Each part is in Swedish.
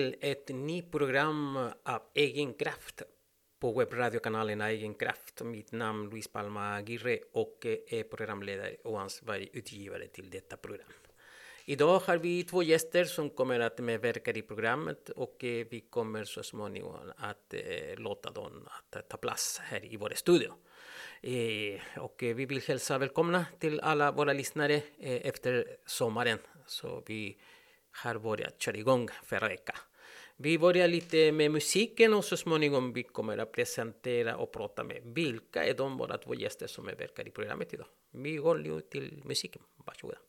till ett nytt program av Egen Kraft på webbradiokanalen Egen Kraft. Mitt namn är Luis Palma Aguirre och är programledare och ansvarig utgivare till detta program. Idag har vi 2 gäster som kommer att medverka i programmet och vi kommer så småningom att låta dem att ta plats här i vår studio. Och vi vill hälsa välkomna till alla våra lyssnare efter sommaren, så vi har börjat köra igång förra veckan. Vi börjar lite med musiken och så småningom vi kommer att presentera och prata med vilka är de våra 2 gäster som medverkar i programmet idag. Vi går nu till musiken, varsågoda.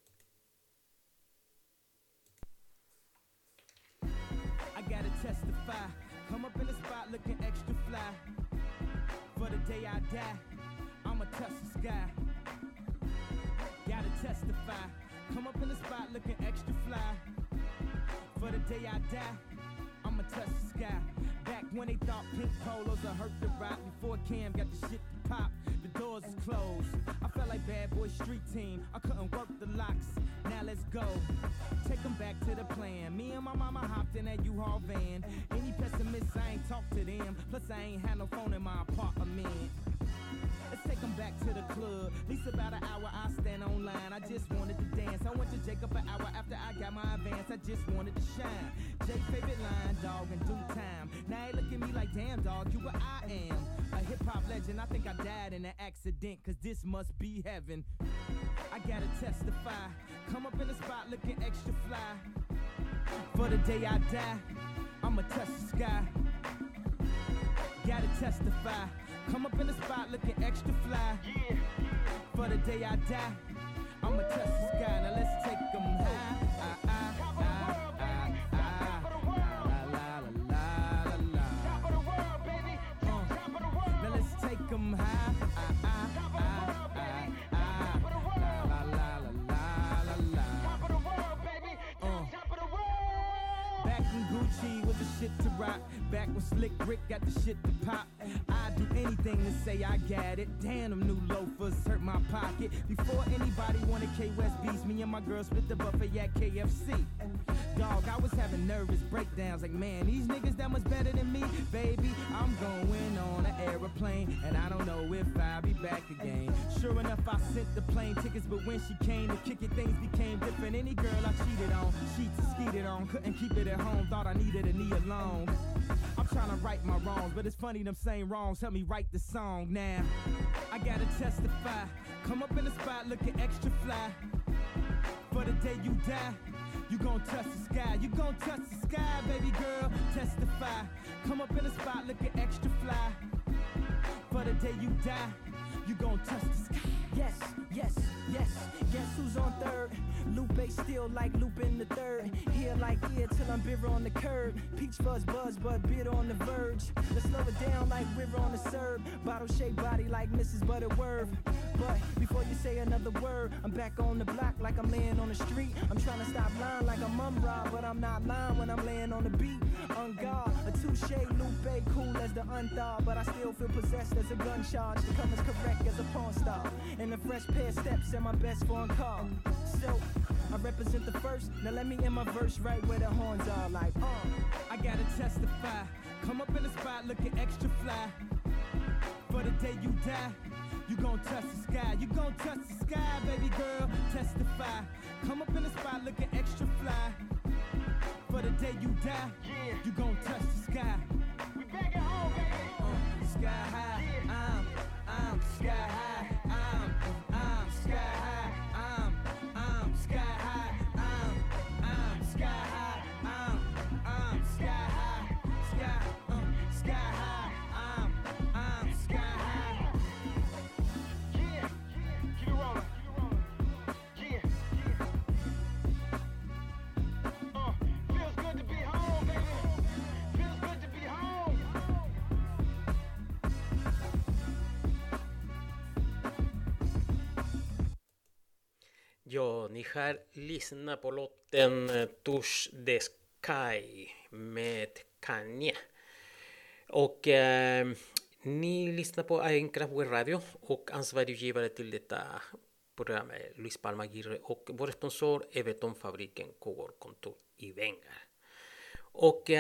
Testify, come up in the spot looking extra fly. For the day I die, I'ma touch the sky. Gotta testify, come up in the spot looking extra fly. For the day I die, I'ma touch the sky. Back when they thought pink polos would hurt the rock, before Cam got the shit to pop, the doors is closed. I felt like bad boy street team, I couldn't work the locks. Now let's go, take them back to the plan. Me and my mama hopped in that U-Haul van. Any pessimists, I ain't talk to them. Plus I ain't had no phone in my apartment. Let's take them back to the club. At least about an hour I stand online. I just wanted to dance. I went to Jacob an hour after I got my advance. I just wanted to shine. Jay's favorite line, dog, in due time. Now he look at me like, damn, dog, you what I am. A hip-hop legend. I think I died in an accident, cause this must be heaven. I gotta testify. Come up in the spot looking extra fly. For the day I die, I'ma touch the sky. Gotta testify. Come up in the spot looking extra fly. Yeah. For the day I die, I'ma touch the sky. Now let's take them high. Now let's take them high. Back when Gucci was the shit to rock. Back when Slick Rick got the shit to pop. I'd do anything to say I got it. Damn, them new loafers hurt my pocket. Before anybody wanted K-West beats, me and my girl split the buffet at KFC. Dog, I was having nervous breakdowns like, man, these niggas that much better than me. Baby, I'm going on an aeroplane, and I don't know if I'll be back again. Sure enough, I sent the plane tickets, but when she came to kick it, things became different. Any girl I cheated on, sheets skeeted on, couldn't keep it at home, thought I needed a knee alone. I'm trying to right my wrongs, but it's funny them same wrongs help me write the song now. I gotta testify, come up in the spot looking extra fly. For the day you die, you gon' touch the sky. You gon' touch the sky, baby girl, testify. Come up in the spot looking extra fly. For the day you die, you gon' touch the sky. Yes, yes, yes, guess who's on third? Lupe still like Lupin the third. Here like ear till I'm bitter on the curb. Peach fuzz buzz but bitter on the verge. Let's slow it down like river on the serve. Bottle shaped body like Mrs. Butterworth. But before you say another word, I'm back on the block like I'm laying on the street. I'm trying to stop lying like I'm Rob, but I'm not lying when I'm laying on the beat. On guard, a touche Lupe, cool as the unthawed, but I still feel possessed as a gun charge. To come as correct as a porn star. And a fresh pair of steps and my best foreign car. So I represent the first. Now let me end my verse right where the horns are like, I gotta testify. Come up in the spot looking extra fly. For the day you die, you gon' touch the sky. You gon' touch the sky, baby girl, testify. Come up in the spot looking extra fly. For the day you die, you gon' touch the sky. We back at home, baby. Sky high, I'm sky high. I'm sky high. I'm sky high. I'm sky high. I'm sky high. Sky high. I'm sky high. Yeah, keep it rolling. Yeah. Feels good to be home, baby. Feels good to be home. Ja, ni har lyssnat på låten Touch the Sky med Kanye. Och ni lyssnar på Egen Kraft Radio och ansvarig utgivare till detta program är Luis Palma Aguirre och vår sponsor är Betongfabriken Kågård kontor i Vengar. Och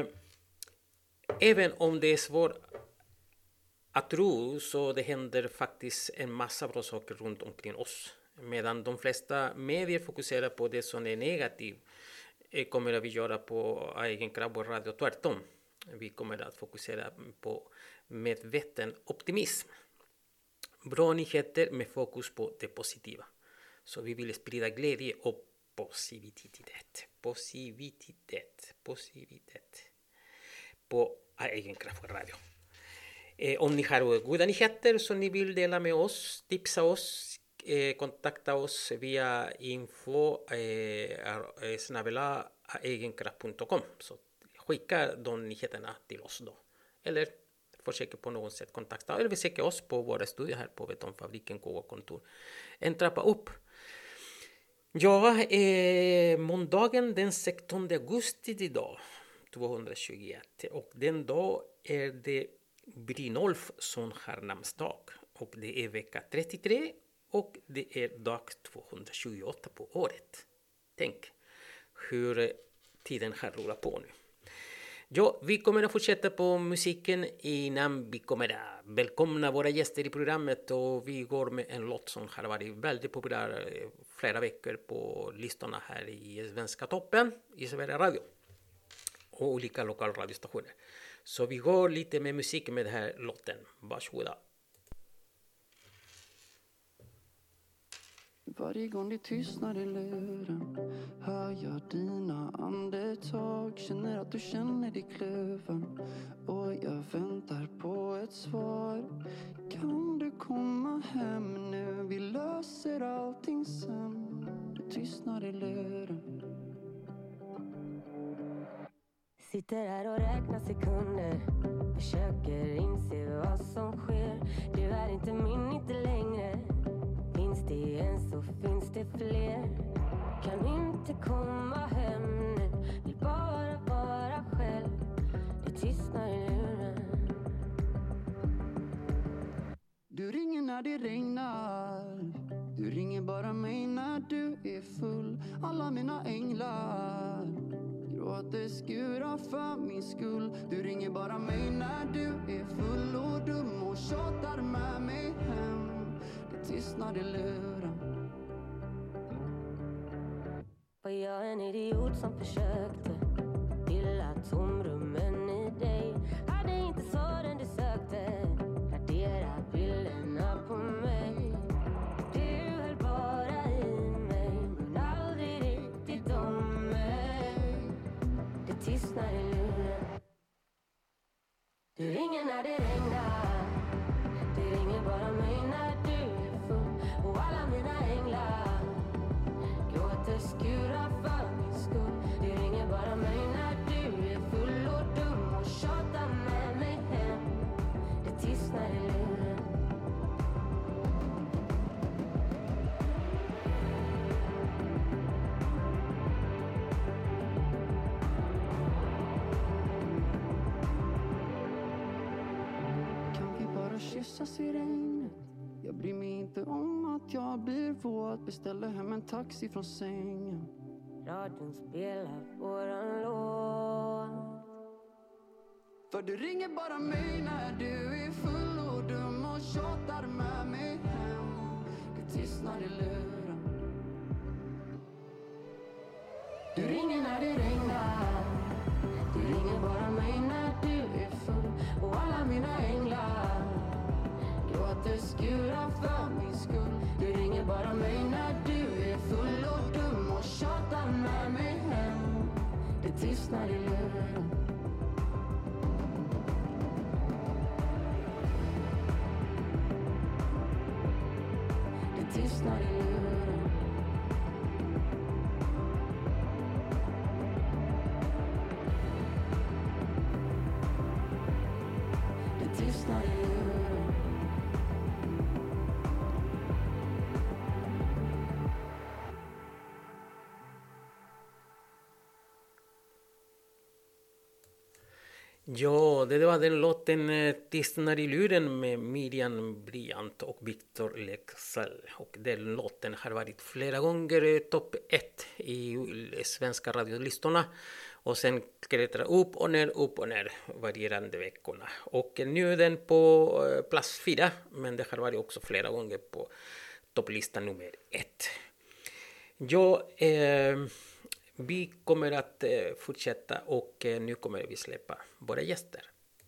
även om det är svårt att tro, så det händer faktiskt en massa bra saker runt omkring oss. Medan de flesta medier fokuserar på det som är negativt, kommer vi göra på Egen Kraft och Radio tvärtom. Vi kommer att fokusera på medveten optimism. Bra nyheter med fokus på det positiva. Så vi vill sprida glädje och positivitet på Egen Kraft Radio. Om ni har goda nyheter som ni vill dela med oss, tipsa oss, kontakta oss via info@egenkraft.com. Så skicka de nyheterna till oss då. Eller försöker på något sätt kontakta, eller besöka oss på våra studier här på Betongfabriken KK-kontor. En trappa upp. Ja, måndagen den 16 augusti idag, 221. Och den dag är det Brynolf som har namnsdag. Och det är vecka 33 och det är dag 228 på året. Tänk hur tiden har rullat på nu. Ja, vi kommer att fortsätta på musiken innan vi kommer att välkomna våra gäster i programmet, och vi går med en låt som har varit väldigt populär flera veckor på listorna här i Svenska toppen i Sverige Radio och olika lokalradiostationer. Så vi går lite med musik med den här låten. Varsågoda. Varje gång det tystnar i luren hör jag dina andetag. Känner att du känner dig kluven och jag väntar på ett svar. Kan du komma hem nu? Vi löser allting sen. Det tystnar i luren. Sitter här och räknar sekunder, försöker inse vad som sker. Du är inte min, inte längre. Finns det en så finns det fler. Kan inte komma hem nu, vill bara vara själv. Det tystnar i luren. Du ringer när det regnar. Du ringer bara mig när du är full. Alla mina änglar gråter skurar för min skull. Du ringer bara mig när du är full och dum och tjatar med mig hem. Det tystnar i luren. Var jag en idiot som försökte fylla tomrummen i dig? Hade inte svaren du sökte, radera bilderna på mig. Du höll bara i mig, men aldrig riktigt om mig. Det tystnar i luren. Du ringer när det regnar. Du ringer bara mig när du är full. Och alla mina änglar gråter skurar för min skull. Du ringer bara mig när du är full och dum och tjatar med mig hem. Det tystnar i luren. Kan vi bara kyssas i regnet? Jag bryr mig inte om att jag blir våt. Beställer hem en taxi från sängen. Radion spelar våran låt. För du ringer bara mig när du är full och dum och tjatar med mig hem. Det tystnar i luren. Du ringer när det regnar. Du ringer bara mig när du är full. Och alla mina änglar gråter skurar för min skull. Du ringer bara mig när du är full och dum och tjatar med mig hem. Det tystnar i luren. Det tystnar i luren. Det tystnar i luren. Ja, det var den låten Tystnar i luren med Miriam Bryant och Victor Leksell. Och den låten har varit flera gånger topp 1 i svenska radiolistorna. och sen klättra upp och ner varierande veckorna. Och nu är den på plats 4, men det har varit också flera gånger på topplistan nummer 1. Ja, vi kommer att fortsätta och nu kommer vi släppa våra gäster.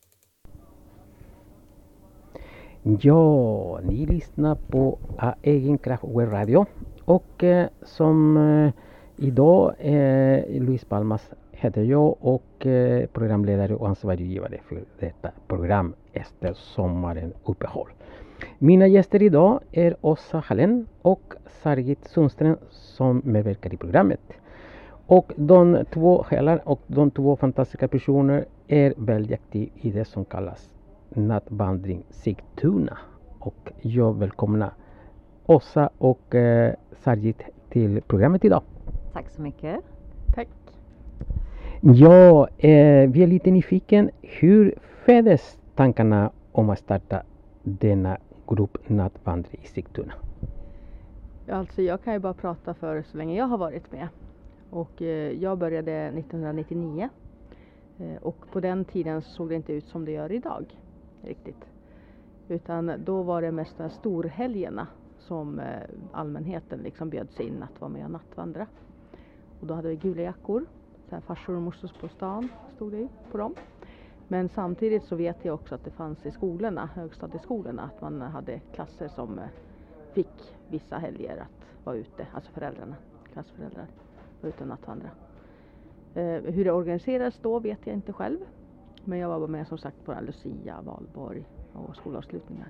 Ja, ni lyssnar på Egen Kraft webbradio och som idag Luis Palmas heter jag och programledare och ansvarig givare för detta program efter sommaren uppehåll. Mina gäster idag är Åsa Hallén och Sargit Sundström som medverkar i programmet. Och de två själar och de två fantastiska personer är väldigt aktiva i det som kallas nattvandring Sigtuna. Och jag välkomnar Åsa och Sargit till programmet idag. Tack så mycket. Tack. Ja, vi är lite nyfiken. Hur föddes tankarna om att starta denna grupp nattvandring i Sigtuna? Alltså jag kan ju bara prata för så länge jag har varit med. Och jag började 1999. Och på den tiden såg det inte ut som det gör idag. Riktigt. Utan då var det mest de storhelgerna som allmänheten liksom bjöds in att vara med och nattvandra. Och då hade vi gula jackor. Så här farsor och morsor på stan stod det på dem. Men samtidigt så vet jag också att det fanns i skolorna, högstadieskolorna, att man hade klasser som fick vissa helger att vara ute. Alltså föräldrarna, klassföräldrar, var ute och nattvandra. Hur det organiserades då vet jag inte själv. Men jag var med som sagt på Lucia, Valborg och skolavslutningar.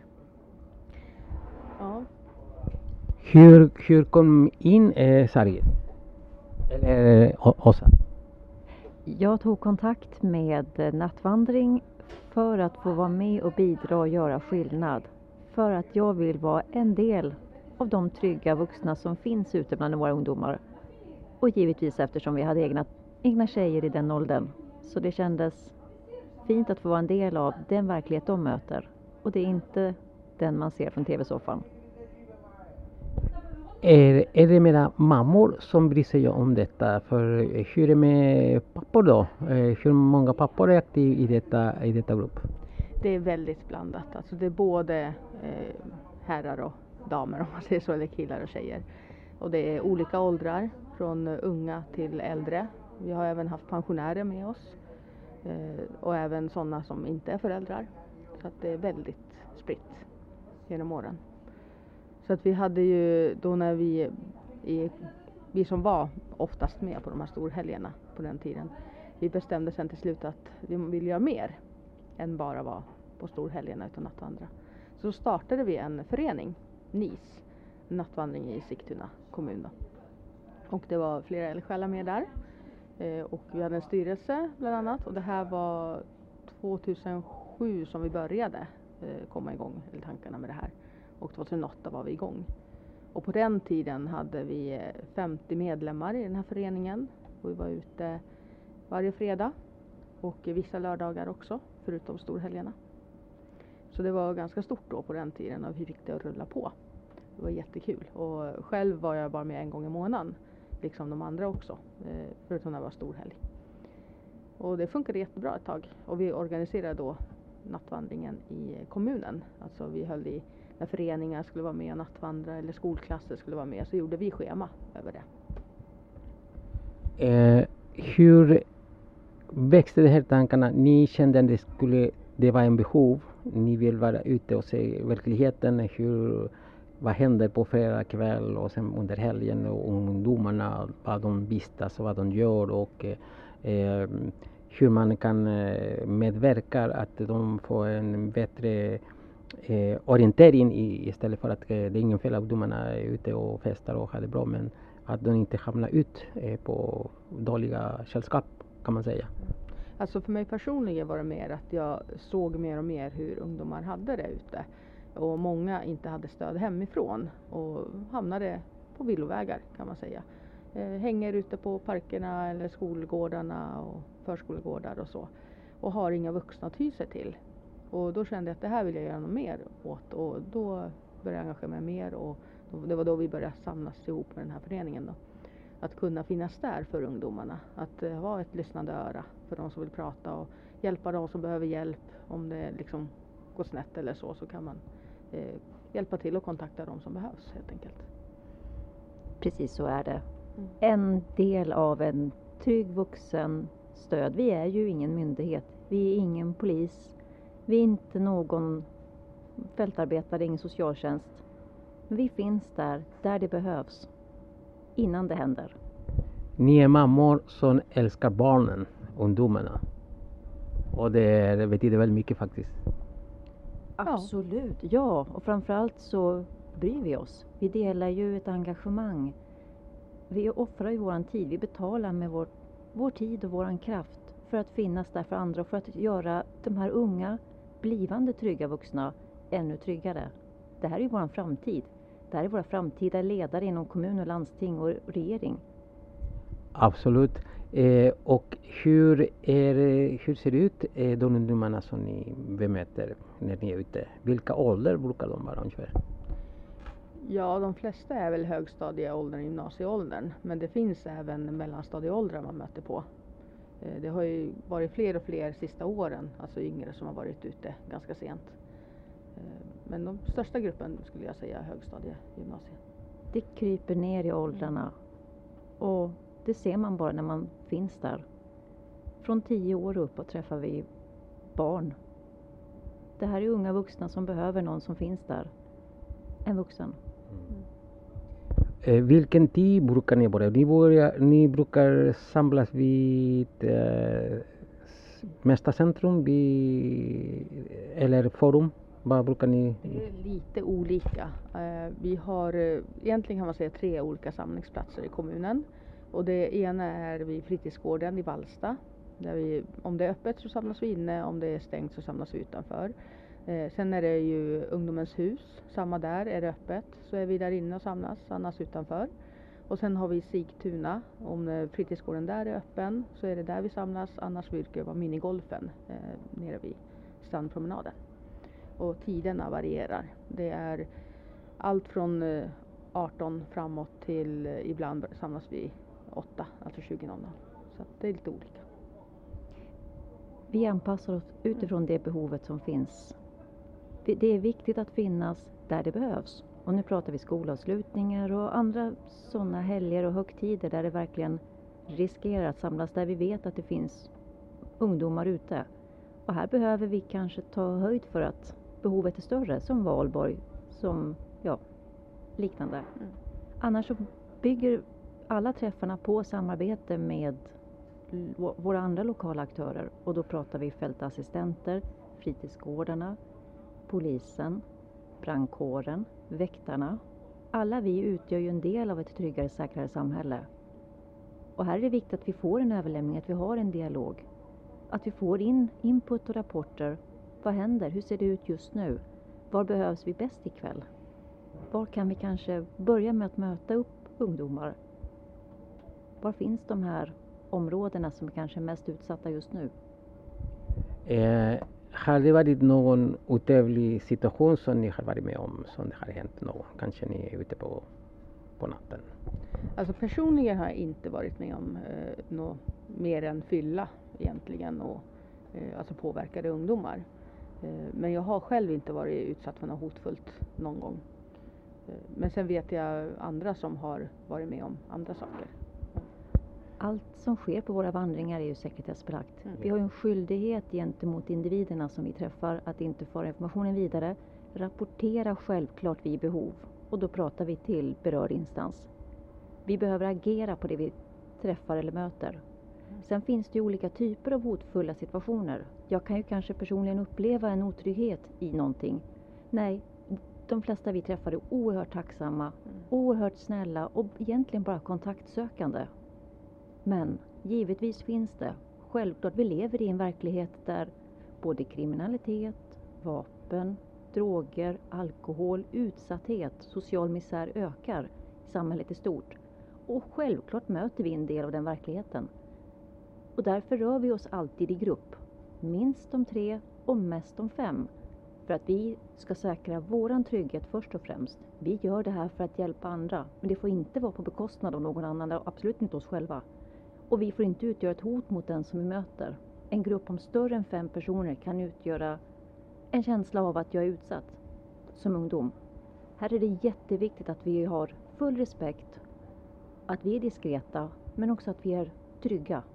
Ja. Hur kom in Sargit? Eller Åsa? Jag tog kontakt med nattvandring för att få vara med och bidra och göra skillnad. För att jag vill vara en del av de trygga vuxna som finns ute bland våra ungdomar. Och givetvis eftersom vi hade egna tjejer i den åldern. Så det kändes fint att få vara en del av den verklighet de möter. Och det är inte den man ser från tv-soffan. Är det mera mammor som bryr sig om detta? För hur är det med pappor då? Hur många pappor är aktiva i detta grupp? Det är väldigt blandat. Alltså det är både herrar och damer om man säger så, eller killar och tjejer. Och det är olika åldrar, från unga till äldre. Vi har även haft pensionärer med oss. Och även sådana som inte är föräldrar. Så att det är väldigt spritt genom åren. Så att vi hade ju då när vi som var oftast med på de här storhelgerna på den tiden. Vi bestämde sen till slut att vi vill göra mer än bara vara på storhelgerna utan nattvandra. Så startade vi en förening, NIS, nattvandring i Sigtuna kommun då. Och det var flera eldsjälar med där. Och vi hade en styrelse bland annat. Och det här var 2007 som vi började komma igång, eller tankarna med det här. Och 2008 var vi igång. Och på den tiden hade vi 50 medlemmar i den här föreningen. Och vi var ute varje fredag. Och vissa lördagar också, förutom storhelgerna. Så det var ganska stort då på den tiden och vi fick det att rulla på. Det var jättekul. Och själv var jag bara med en gång i månaden. Liksom de andra också. Förutom när det var storhelg. Och det funkade jättebra ett tag. Och vi organiserade då nattvandringen i kommunen. Alltså vi höll i, när föreningar skulle vara med och nattvandra eller skolklasser skulle vara med, så gjorde vi schema över det. Hur växte de här tankarna? Ni kände att det var en behov. Ni vill vara ute och se verkligheten. Vad händer på fredag kväll och sen under helgen och ungdomarna, vad de vistas och vad de gör och hur man kan medverka att de får en bättre orientering istället för att det är ingen fel att ungdomarna är ute och festar och har det bra, men att de inte hamnar ut på dåliga sällskap kan man säga. Alltså för mig personligen var det mer att jag såg mer och mer hur ungdomar hade det ute. Och många inte hade stöd hemifrån och hamnade på villovägar kan man säga. Hänger ute på parkerna eller skolgårdarna och förskolegårdar och så. Och har inga vuxna att ty sig till. Och då kände jag att det här vill jag göra något mer åt. Och då började jag engagera mig mer och det var då vi började samlas ihop med den här föreningen då. att kunna finnas där för ungdomarna. Att vara ett lyssnande öra för de som vill prata och hjälpa de som behöver hjälp. Om det liksom går snett eller så kan man hjälpa till och kontakta de som behövs helt enkelt. Precis så är det. En del av en trygg vuxen stöd. Vi är ju ingen myndighet. Vi är ingen polis. Vi är inte någon fältarbetare, ingen socialtjänst. Men vi finns där det behövs. Innan det händer. Ni är mammor som älskar barnen, ungdomarna. Och det betyder väldigt mycket faktiskt. Absolut, ja. Och framförallt så bryr vi oss. Vi delar ju ett engagemang. Vi offrar ju våran tid. Vi betalar med vår tid och våran kraft för att finnas där för andra och för att göra de här unga, blivande trygga vuxna ännu tryggare. Det här är ju våran framtid. Det här är våra framtida ledare inom kommun och landsting och regering. Absolut. Och hur ser det ut de ungdomarna som ni bemöter när ni är ute? Vilka ålder brukar de vara ungefär? Ja, de flesta är väl högstadieåldern och gymnasieåldern. Men det finns även mellanstadieåldrar man möter på. Det har ju varit fler och fler sista åren, alltså yngre som har varit ute ganska sent. Men de största gruppen skulle jag säga är högstadie, gymnasie. Det kryper ner i åldrarna och det ser man bara när man finns där. Från 10 år upp och träffar vi barn. Det här är unga vuxna som behöver någon som finns där. En vuxen. Vilken tid brukar ni börja? Ni brukar samlas vid Mästarcentrum eller forum? Vad brukar ni? Det är lite olika. Vi har egentligen kan man säga 3 olika samlingsplatser i kommunen. Och det ena är vid fritidsgården i Vallsta. Där om det är öppet så samlas vi inne, om det är stängt så samlas vi utanför. Sen är det ju Ungdomens hus, samma där, är det öppet så är vi där inne och samlas, annars utanför. Och sen har vi Sigtuna, om fritidsgården där är öppen så är det där vi samlas, annars brukar det vara minigolfen nere vid strandpromenaden. Och tiderna varierar, det är allt från 18 framåt till ibland samlas vi 8, alltså 20.00. Så det är lite olika. Vi anpassar oss utifrån det behovet som finns. Det är viktigt att finnas där det behövs. Och nu pratar vi skolavslutningar och andra sådana helger och högtider där det verkligen riskerar att samlas. Där vi vet att det finns ungdomar ute. Och här behöver vi kanske ta höjd för att behovet är större. Som Valborg, som liknande. Annars så bygger alla träffarna på samarbete med våra andra lokala aktörer. Och då pratar vi fältassistenter, fritidsgårdarna, polisen, brandkåren, väktarna. Alla vi utgör ju en del av ett tryggare, säkrare samhälle. Och här är det viktigt att vi får en överlämning, att vi har en dialog. Att vi får in input och rapporter. Vad händer? Hur ser det ut just nu? Var behövs vi bäst ikväll? Var kan vi kanske börja med att möta upp ungdomar? Var finns de här områdena som kanske är mest utsatta just nu? Har det varit någon otrevlig situation som ni har varit med om, som det har hänt någon? Kanske ni är ute på natten? Alltså personligen har jag inte varit med om något mer än fylla egentligen och alltså påverkade ungdomar. Men jag har själv inte varit utsatt för något hotfullt någon gång. Men sen vet jag andra som har varit med om andra saker. Allt som sker på våra vandringar är ju sekretessbelagt. Vi har ju en skyldighet gentemot individerna som vi träffar att inte föra informationen vidare. Rapportera självklart vid behov och då pratar vi till berörd instans. Vi behöver agera på det vi träffar eller möter. Sen finns det ju olika typer av hotfulla situationer. Jag kan ju kanske personligen uppleva en otrygghet i någonting. Nej, de flesta vi träffar är oerhört tacksamma, oerhört snälla och egentligen bara kontaktsökande. Men givetvis finns det. Självklart, vi lever i en verklighet där både kriminalitet, vapen, droger, alkohol, utsatthet, social misär ökar i samhället i stort. Och självklart möter vi en del av den verkligheten. Och därför rör vi oss alltid i grupp. Minst om 3 och mest om 5. För att vi ska säkra våran trygghet först och främst. Vi gör det här för att hjälpa andra. Men det får inte vara på bekostnad av någon annan. Och absolut inte oss själva. Och vi får inte utgöra ett hot mot den som vi möter. En grupp om större än 5 personer kan utgöra en känsla av att jag är utsatt som ungdom. Här är det jätteviktigt att vi har full respekt. Att vi är diskreta. Men också att vi är trygga.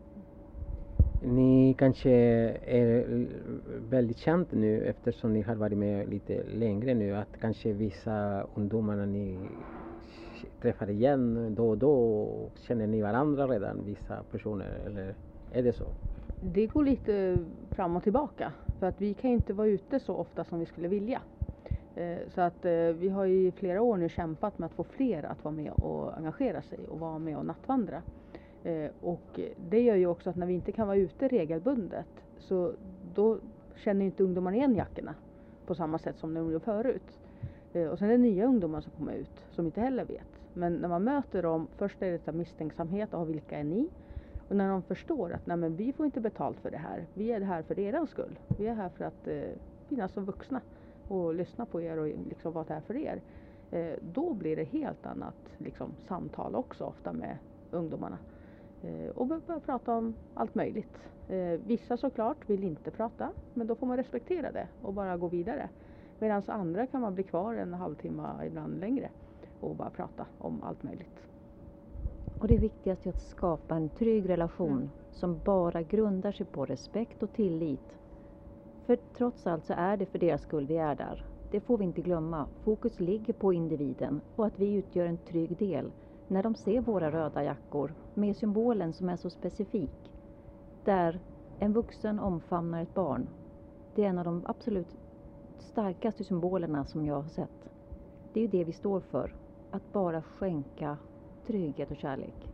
Ni kanske är väldigt känt nu eftersom ni har varit med lite längre nu, att kanske vissa ungdomar ni träffar igen då och då, känner ni varandra redan, vissa personer, eller är det så? Det går lite fram och tillbaka för att vi kan inte vara ute så ofta som vi skulle vilja. Så att vi har i flera år nu kämpat med att få fler att vara med och engagera sig och vara med och nattvandra. Och det gör ju också att när vi inte kan vara ute regelbundet så då känner inte ungdomarna igen jackorna på samma sätt som de gjorde förut. Och sen är det nya ungdomar som kommer ut som inte heller vet. Men när man möter dem, först är det misstänksamhet av vilka är ni? Och när de förstår att nej, men vi får inte betalt för det här, vi är här för er skull. Vi är här för att finnas som vuxna och lyssna på er och liksom vara här för er. Då blir det helt annat liksom, samtal också ofta med ungdomarna. Och börja prata om allt möjligt. Vissa såklart vill inte prata, men då får man respektera det och bara gå vidare. Medan andra kan man bli kvar en halvtimme, ibland längre, och bara prata om allt möjligt. Och det viktigaste är att skapa en trygg relation som bara grundar sig på respekt och tillit. För trots allt så är det för deras skull vi är där. Det får vi inte glömma. Fokus ligger på individen och att vi utgör en trygg del. När de ser våra röda jackor med symbolen som är så specifik. Där en vuxen omfamnar ett barn. Det är en av de absolut starkaste symbolerna som jag har sett. Det är ju det vi står för. Att bara skänka trygghet och kärlek.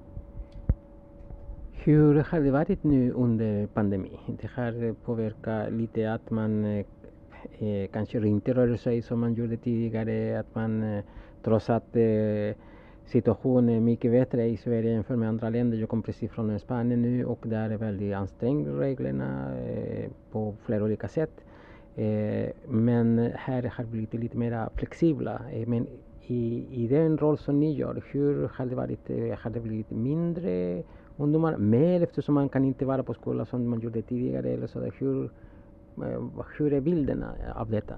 Hur har det varit nu under pandemin? Det har påverkat lite att man kanske inte rör sig som man gjorde tidigare. Att man trots att situationen är mycket bättre i Sverige jämfört med andra länder. Jag kom precis från Spanien nu och där är väldigt ansträngt reglerna på flera olika sätt. Men här har blivit lite mer flexibla. Men i den roll som ni gör, hur har det varit? Har det blivit mindre ungdomar? Mer eftersom man kan inte vara på skolan som man gjorde tidigare eller så där. Hur är bilden av detta?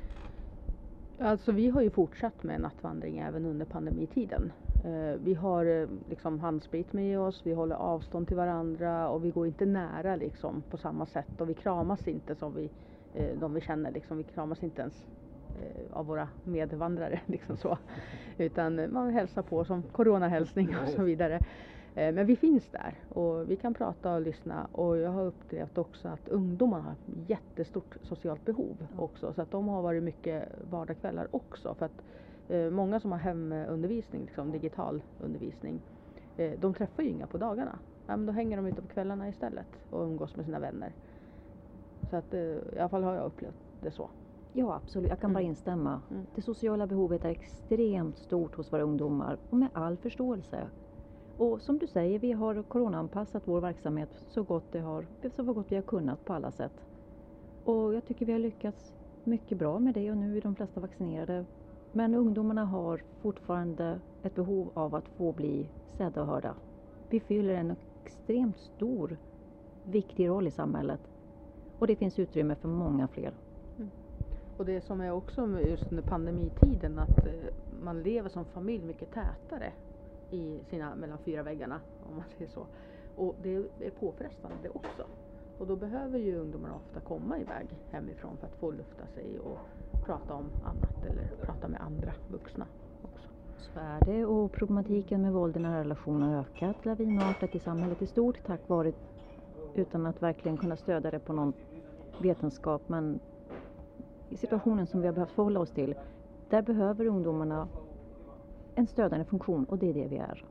Alltså vi har ju fortsatt med nattvandring även under pandemitiden. Vi har liksom handsprit med oss, vi håller avstånd till varandra och vi går inte nära liksom på samma sätt och vi kramas inte som de vi känner liksom, vi kramas inte ens av våra medvandrare liksom så. Utan man hälsar på som coronahälsning och så vidare. Men vi finns där och vi kan prata och lyssna och jag har upplevt också att ungdomarna har jättestort socialt behov också. Så att de har varit mycket vardagskvällar också för att många som har hemundervisning, liksom digital undervisning, de träffar ju inga på dagarna. Ja, men då hänger de ute på kvällarna istället och umgås med sina vänner. Så att i alla fall har jag upplevt det så. Ja, absolut. Jag kan bara instämma. Det sociala behovet är extremt stort hos våra ungdomar och med all förståelse. Och som du säger, vi har coronaanpassat vår verksamhet så gott vi har kunnat på alla sätt. Och jag tycker vi har lyckats mycket bra med det och nu är de flesta vaccinerade. Men ungdomarna har fortfarande ett behov av att få bli sedda och hörda. Vi fyller en extremt stor, viktig roll i samhället. Och det finns utrymme för många fler. Och det som är också just under pandemitiden att man lever som familj mycket tätare i sina mellan 4 väggarna om man säger så. Och det är påfrestande det också. Och då behöver ju ungdomarna ofta komma iväg hemifrån för att få lufta sig och prata om annat eller prata med andra vuxna också. Så är det och problematiken med våld i nära relationer har ökat lavinartat i samhället i stort tack vare utan att verkligen kunna stödja det på någon vetenskap. Men i situationen som vi har behövt förhålla oss till, där behöver ungdomarna en stödjande funktion och det är det vi är.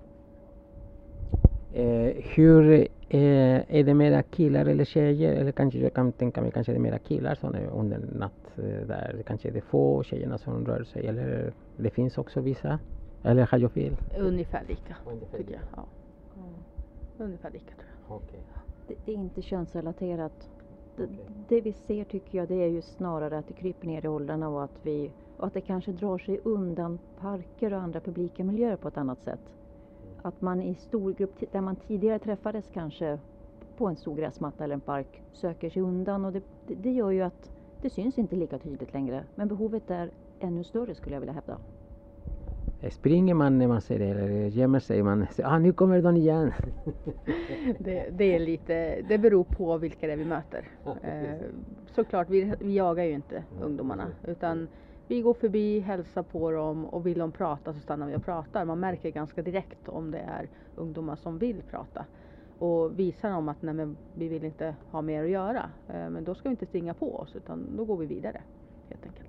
Hur är det mera killar eller tjejer? Eller kanske jag kan tänka mig kanske det är mera killar som är under natt där. Kanske är det få tjejerna som rör sig eller det finns också vissa? Eller har jag fel? Ungefär lika tycker jag. Ja. Ungefär lika tror jag. Okay. Det är inte könsrelaterat Det vi ser tycker jag, det är ju snarare att det kryper ner i åldrarna och att det kanske drar sig undan parker och andra publika miljöer på ett annat sätt. Att man i stor grupp, där man tidigare träffades kanske på en stor gräsmatta eller en park, söker sig undan, och det gör ju att det syns inte lika tydligt längre. Men behovet är ännu större, skulle jag vilja hävda. Springer man när man ser det, eller gömmer sig man? Nu kommer de igen. Det är lite, det beror på vilka det är vi möter. Såklart, vi jagar ju inte ungdomarna, utan vi går förbi, hälsar på dem, och vill de prata så stannar vi och pratar. Man märker ganska direkt om det är ungdomar som vill prata. Och visar dem att nej, men vi vill inte ha mer att göra. Men då ska vi inte stinga på oss, utan då går vi vidare helt enkelt.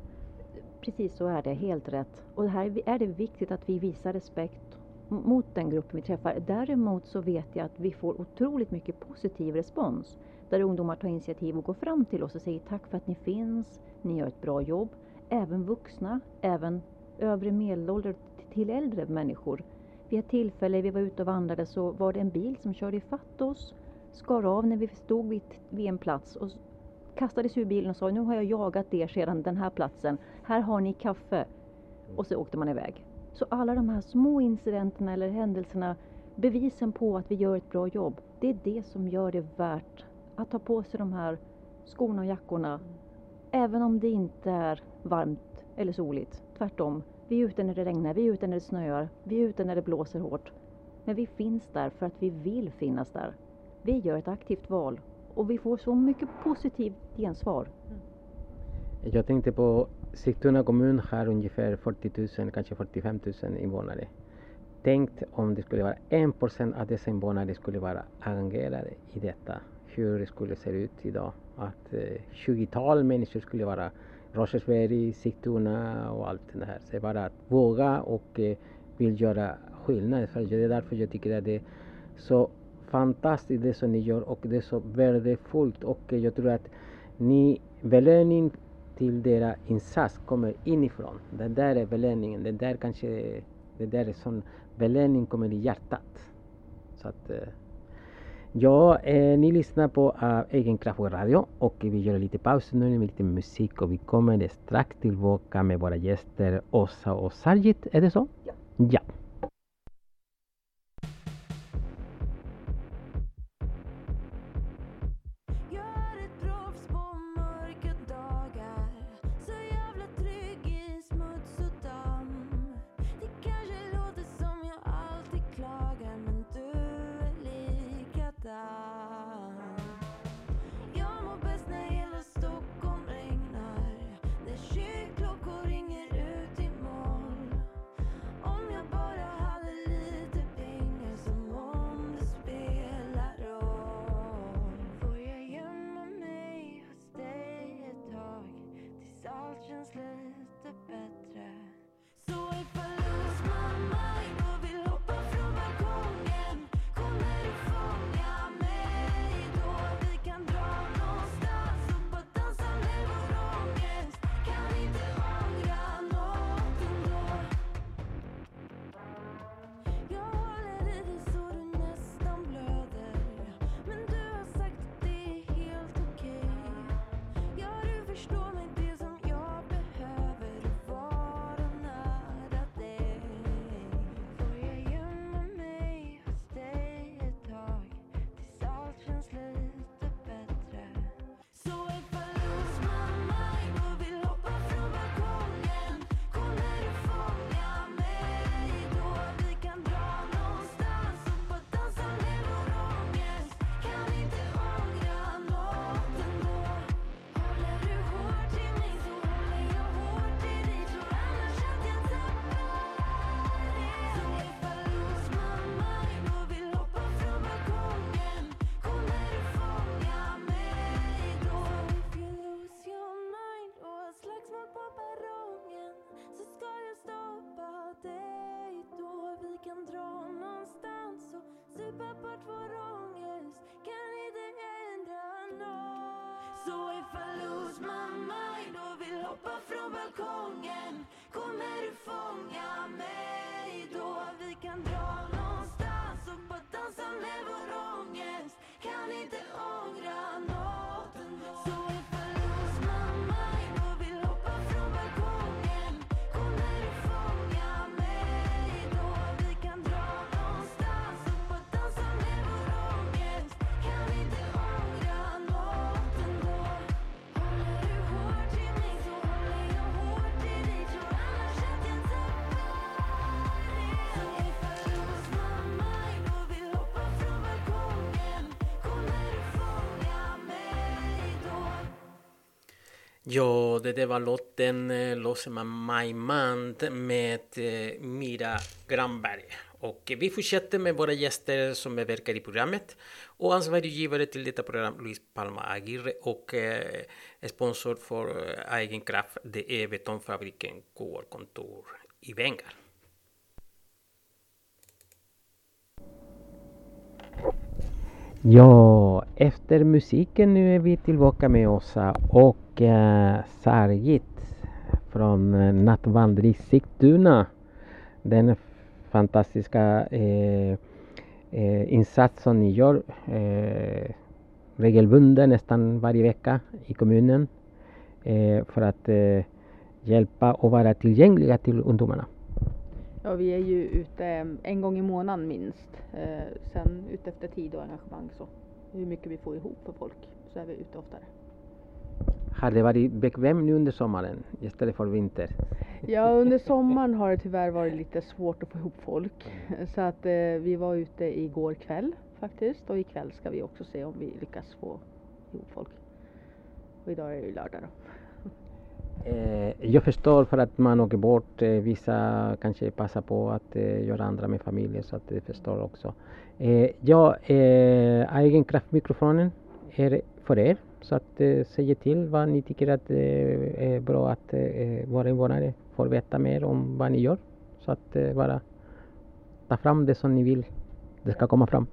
Precis så är det, helt rätt. Och här är det viktigt att vi visar respekt mot den gruppen vi träffar. Däremot så vet jag att vi får otroligt mycket positiv respons. Där ungdomar tar initiativ och går fram till oss och säger tack för att ni finns, ni gör ett bra jobb. Även vuxna, även övre medelålder till äldre människor. Vid ett tillfälle vi var ute och vandrade så var det en bil som körde ifatt oss, skar av när vi stod vid en plats och kastades ur bilen och sa nu har jag jagat er sedan den här platsen, här har ni kaffe. Och så åkte man iväg. Så alla de här små incidenterna eller händelserna, bevisen på att vi gör ett bra jobb, det är det som gör det värt att ta på sig de här skorna och jackorna. Även om det inte är varmt eller soligt, tvärtom. Vi är ute när det regnar, vi är ute när det snöar, vi är ute när det blåser hårt. Men vi finns där för att vi vill finnas där. Vi gör ett aktivt val och vi får så mycket positivt gensvar. Jag tänkte på Sigtuna kommun har ungefär 40 000, kanske 45 000 invånare. Tänk om det skulle vara 1% av dessa invånare skulle vara engagerade i detta. Hur det skulle se ut idag. Att 20-tal människor skulle vara Rosersberg, Sigtuna och allt det här. Så bara att våga och vill göra skillnad. För det är därför jag tycker att det är så fantastiskt det som ni gör och det är så värdefullt. Och jag tror att belöning till deras insats kommer inifrån. Det där är belöningen. Det där är sån belöning kommer i hjärtat. Så att ni lyssnar på Egen Kraft Radio och vi gör lite paus nu med lite musik och vi kommer strax tillbaka med våra gäster Åsa och Sargit, är det så? Ja. Ja. So if I lose my mind och vill hoppa från balkongen, kommer du fånga mig då? Vi kan dra någonstans och bara dansa med vår ångest. Kan inte ångra något Ja, det var låten Låser man My Mind med Mira Granberg. Och vi fortsätter med våra gäster som medverkar i programmet. Och ansvarig givare till detta program, Luis Palma Aguirre. Och sponsor för Egen Kraft, det är Betongfabriken KR-kontor i Vengar. Ja, efter musiken nu är vi tillbaka med Åsa och Sargit från Nattvandring Sigtuna. Den fantastiska insats som ni gör regelbunden nästan varje vecka i kommunen för att hjälpa och vara tillgängliga till ungdomarna. Ja, vi är ju ute en gång i månaden minst. Sen utefter tid och engagemang så hur mycket vi får ihop för folk så är vi ute oftare. Har det varit bekvämt nu under sommaren istället för vinter? Ja, under sommaren har det tyvärr varit lite svårt att få ihop folk. Så att vi var ute igår kväll faktiskt och ikväll ska vi också se om vi lyckas få ihop folk. Och idag är det ju lördag då. Jag förstår för att man åker bort, vissa kanske passar på att göra andra med familjen så att jag förstår också. Egen kraftmikrofonen är för er så att säga till vad ni tycker att det är bra att våra invånare får veta mer om vad ni gör så att bara ta fram det som ni vill det ska komma fram.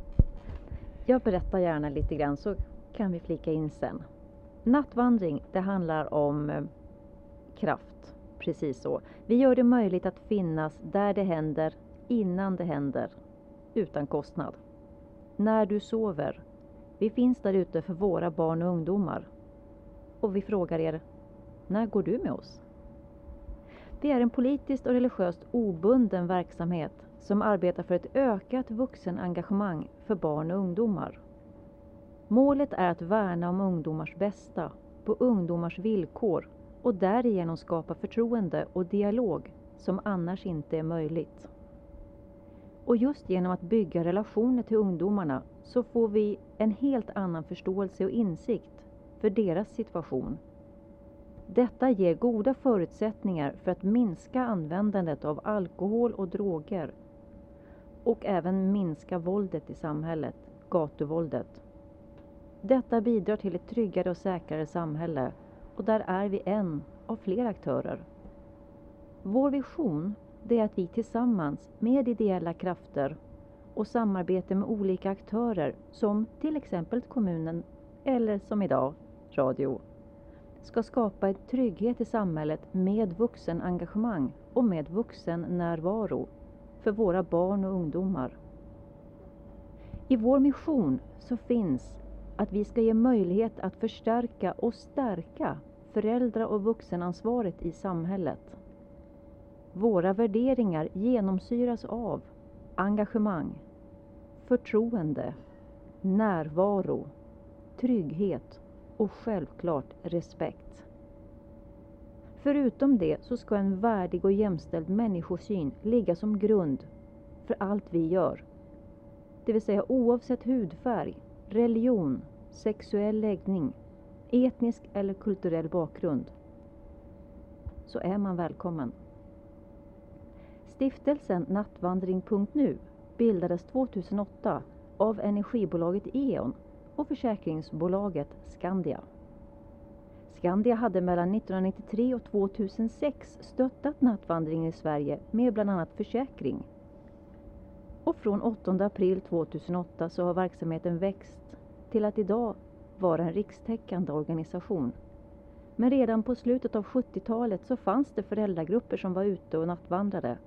Jag berättar gärna lite grann så kan vi flika in sen. Nattvandring, det handlar om kraft, precis så. Vi gör det möjligt att finnas där det händer, innan det händer, utan kostnad. När du sover, vi finns där ute för våra barn och ungdomar. Och vi frågar er, när går du med oss? Vi är en politiskt och religiöst obunden verksamhet som arbetar för ett ökat vuxenengagemang för barn och ungdomar. Målet är att värna om ungdomars bästa på ungdomars villkor och därigenom skapa förtroende och dialog som annars inte är möjligt. Och just genom att bygga relationer till ungdomarna så får vi en helt annan förståelse och insikt för deras situation. Detta ger goda förutsättningar för att minska användandet av alkohol och droger och även minska våldet i samhället, gatuvåldet. Detta bidrar till ett tryggare och säkrare samhälle och där är vi en av flera aktörer. Vår vision är att vi tillsammans med ideella krafter och samarbete med olika aktörer som till exempel kommunen eller som idag radio ska skapa en trygghet i samhället med vuxenengagemang och med vuxennärvaro för våra barn och ungdomar. I vår mission så finns att vi ska ge möjlighet att förstärka och stärka föräldrar- och vuxenansvaret i samhället. Våra värderingar genomsyras av engagemang, förtroende, närvaro, trygghet och självklart respekt. Förutom det så ska en värdig och jämställd människosyn ligga som grund för allt vi gör. Det vill säga oavsett hudfärg, religion, sexuell läggning, etnisk eller kulturell bakgrund så är man välkommen. Stiftelsen Nattvandring.nu bildades 2008 av energibolaget E.ON och försäkringsbolaget Skandia. Skandia hade mellan 1993 och 2006 stöttat nattvandringen i Sverige med bland annat försäkring. Och från 8 april 2008 så har verksamheten växt till att idag vara en rikstäckande organisation. Men redan på slutet av 70-talet så fanns det föräldragrupper som var ute och nattvandrade.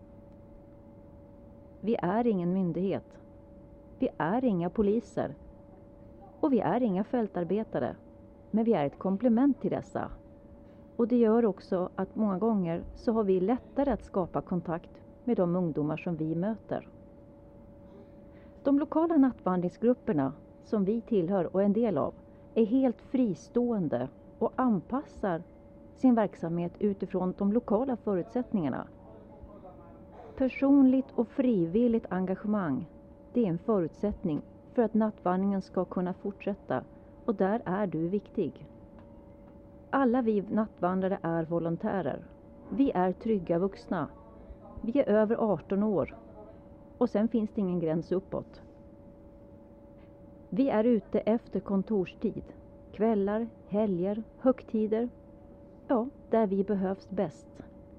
Vi är ingen myndighet. Vi är inga poliser. Och vi är inga fältarbetare. Men vi är ett komplement till dessa. Och det gör också att många gånger så har vi lättare att skapa kontakt med de ungdomar som vi möter. De lokala nattvandringsgrupperna som vi tillhör och är en del av är helt fristående och anpassar sin verksamhet utifrån de lokala förutsättningarna. Personligt och frivilligt engagemang, det är en förutsättning för att nattvandringen ska kunna fortsätta och där är du viktig. Alla vi nattvandrare är volontärer. Vi är trygga vuxna. Vi är över 18 år. Och sen finns det ingen gräns uppåt. Vi är ute efter kontorstid. Kvällar, helger, högtider. Ja, där vi behövs bäst.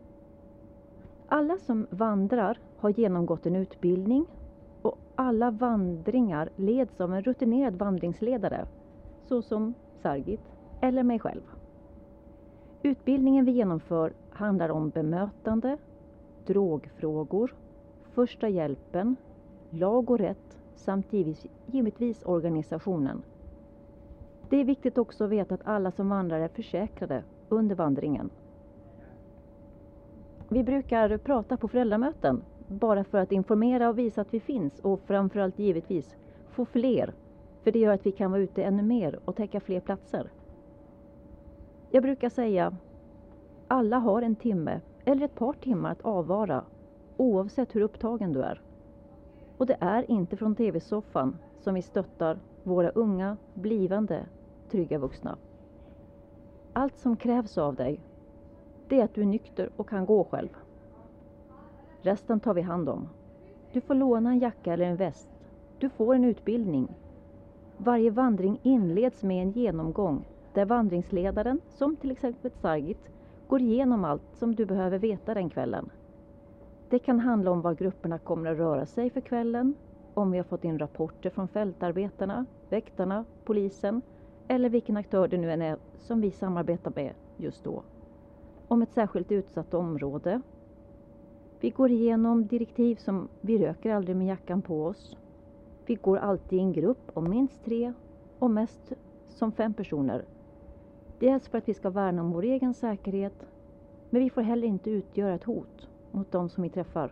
Alla som vandrar har genomgått en utbildning. Och alla vandringar leds av en rutinerad vandringsledare. Såsom Sargit eller mig själv. Utbildningen vi genomför handlar om bemötande, drogfrågor, första hjälpen, lag och rätt samt givetvis organisationen. Det är viktigt också att veta att alla som vandrar är försäkrade under vandringen. Vi brukar prata på föräldramöten bara för att informera och visa att vi finns och framförallt givetvis få fler. För det gör att vi kan vara ute ännu mer och täcka fler platser. Jag brukar säga alla har en timme eller ett par timmar att avvara oavsett hur upptagen du är. Och det är inte från tv-soffan som vi stöttar våra unga, blivande, trygga vuxna. Allt som krävs av dig, det är att du är nykter och kan gå själv. Resten tar vi hand om. Du får låna en jacka eller en väst. Du får en utbildning. Varje vandring inleds med en genomgång där vandringsledaren, som till exempel Sargit, går igenom allt som du behöver veta den kvällen. Det kan handla om var grupperna kommer att röra sig för kvällen, om vi har fått in rapporter från fältarbetarna, väktarna, polisen eller vilken aktör det nu än är som vi samarbetar med just då. Om ett särskilt utsatt område. Vi går igenom direktiv som vi röker aldrig med jackan på oss. Vi går alltid i en grupp om minst 3 och mest som 5 personer. Dels för att vi ska värna om vår egen säkerhet, men vi får heller inte utgöra ett hot mot de som vi träffar.